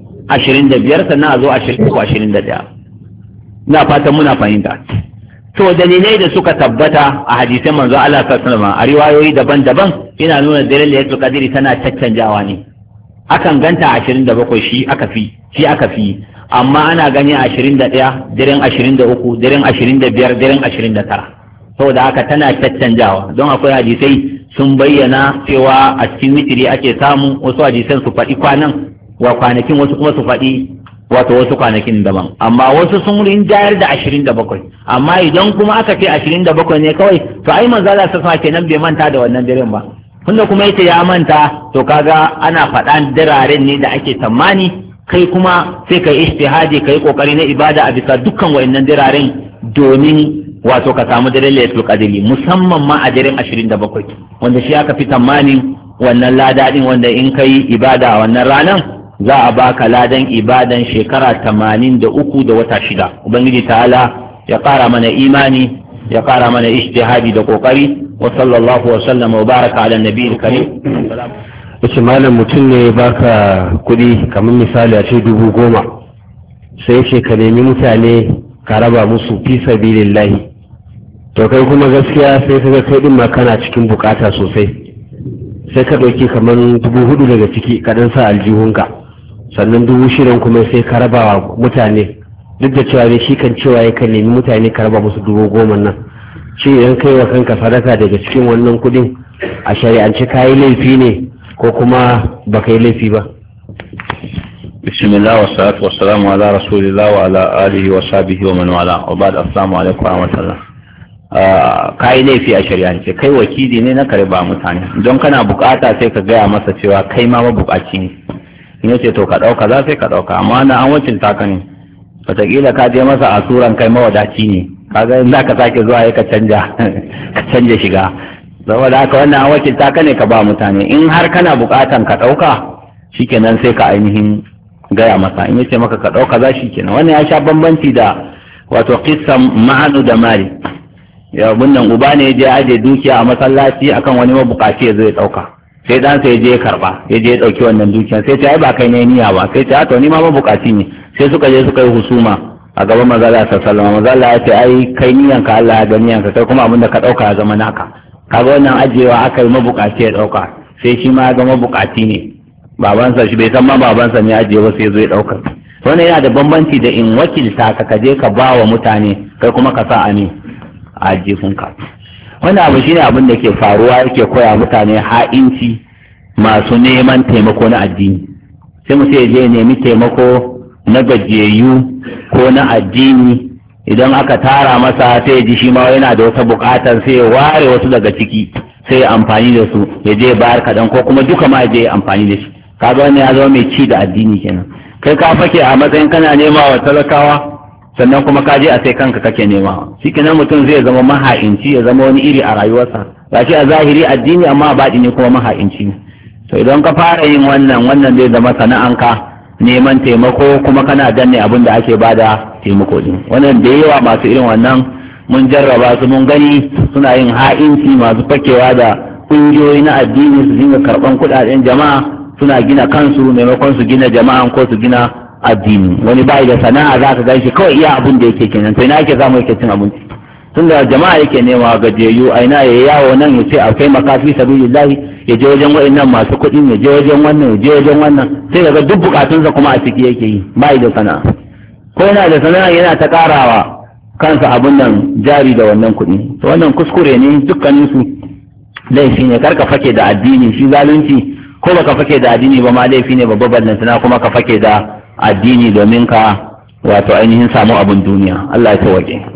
25 sannan a zo 21 ina fatan muna fahimta to dalilai da suka tabbata a hadisan manzo Allah sallallahu alaihi wasallam a riwayoyi daban-daban ina nuna daren laylatul qadri tana caccanjawa ne akan ganta 27 shi aka fi amma ana gani a 21 daren 23 daren 25 daren 29 saboda haka tana caccanjawa don akwai hadisai sun bayyana cewa a cikin witiri ake samu wasu hadisan su faɗi kwanakin wasu kuma su faɗi wasu kwanakin daban amma wasu sun rinjayar da 27 amma idan kuma aka ce 27 ne kawai to ai manzo Allah sa kenan bai manta da wannan daren ba tunda kuma yace ya manta to kaga ana faɗan diraren ne da ake tsammani kai kuma sai kai ijtihadi kai kokari na ibada a bisa dukkan wayannan diraren domin wato ka samu daren laylatul qadri musamman ma a daren 27 wanda shi aka fi tsammanin wannan lada din wanda in kai ibada a wannan ranan za a baka ladan ibadan shekara 83 da wata shida ubangiji ta'ala ya ƙara mana imani, ya ƙara mana ijtihadi da kokari. wa sallallahu wa sallama wa baraka ala nabiyil karim. Wace malam mutum ne baka kuɗi kamar misali a ce 10,000 sai ce ka nemi mutane ka raba musu fi sabilillahi, to kai kuma gaskiya sai ka ga kai din ma kana cikin bukata sosai, sai ka ɗauki kamar 4,000 daga ciki ka dan sa aljihunka, sannan 6,000 kuma sai ka raba wa mutane, duk da cewa ne shi kan cewa ya kan nemi mutane ka raba musu 10,000 nan. Shi idan kai wa kanka sadaka daga cikin wannan kuɗin a shari'ance ka yi laifi ne ko kuma ba ka yi laifi ba? Bismillah wa salatu wa salamu ala rasulillah wa ala alihi wa sahbihi wa man wala, wa ba'd. Assalamu alaikum wa rahmatullah. Ka yi laifi a shari'ance, kai wakili ne na karba mutane, don kana bukata sai ka gaya masa cewa kai ma mabukaci ne, in yace to ka dauka za sai ka dauka, amma na an wakilta ka ne, wataƙila ka je masa a suran kai mawadaci ne, kaga in za ka sake zuwa ka canja shiga, saboda haka wannan an wakilta ka ne ka ba mutane. In har kana bukatan ka dauka shikenan sai ka ainihin gaya masa, in yace maka ka dauka za shi kenan. Wannan ya sha bambanci da wato qissan ma'anu da mali. Ya bunnan uba ne je aje dukiya a masallaci akan wani mabukaci ya zo ya dauka, sai dan sai je ya karba, ya je ya dauki wannan dukiya, sai ta ai ba kai ne niyya ba, sai ta to ni ma mabukaci ne, sai suka je suka yi husuma a gaban manzo Allah sallallahu alaihi wasallam. Manzo Allah ya ce ai kai niyan ka Allah ya ga niyan ka, kai kuma abin da ka dauka ya zama naka. Kaga wannan ajewa aka yi mabukaci ya dauka, sai shi ma ya ga mabukaci ne, babansa shi bai san ma babansa ne ajiye ba sai zo ya dauka. Wannan yana da bambanci da in wakilta ka je ka ba wa mutane kai kuma ka sa a ajifunka. Wannan abu shine abin da ke faruwa, yake koya mutane ha'inci masu neman taimako na addini. Sai mutum ya je nemi taimako na gajiyayyu ko na addini, idan aka tara masa sai ya ji shi ma yana da wata bukatar, sai ya ware wasu daga ciki sai ya amfani da su, ya je bayar kaɗan ko kuma duka ma ya je amfani da shi. Kaga wannan ya zama mai ci da addini kenan. Kai ka fake a matsayin kana nema wa talakawa, sannan kuma ka je a sai kanka kake nema. Shikenan mutum zai zama maha'inci, ya zama wani iri a rayuwarsa, gashi a zahiri addini amma a baɗini kuma maha'inci ne. To idan ka fara yin wannan zai zama sana'anka, neman taimako kuma kana danne abin da ake bada taimako din. Wannan da yawa masu irin wannan mun jarraba su, mun gani suna yin ha'inci, masu fakewa da ƙungiyoyi na addini su dinga karɓan kuɗaɗen jama'a, suna gina kansu maimakon su gina jama'an ko su gina addini. Wani bai da sana'a za ka gan shi kawai iya abin da yake kenan, to ina yake samu yake cin abinci? Tun da jama'a yake nema gajiyayyu, aina ya yawo nan ya ce akwai makafi sabilillahi, ya je wajen wa'annan masu kuɗi, ya je wajen wannan, ya je wajen wannan, sai daga duk bukatunsa kuma a ciki yake yi, bai da sana'a. Ko yana da sana'a yana ta karawa kansa abin nan jari da wannan kuɗi. To wannan kuskure ne, dukkanin su laifi ne. Kar ka fake da addini, shi zalunci ko baka fake da addini ba ma laifi ne babban ballantana kuma ka fake da addini domin ka wato ainihin samu abin duniya. Allah ya tawaje.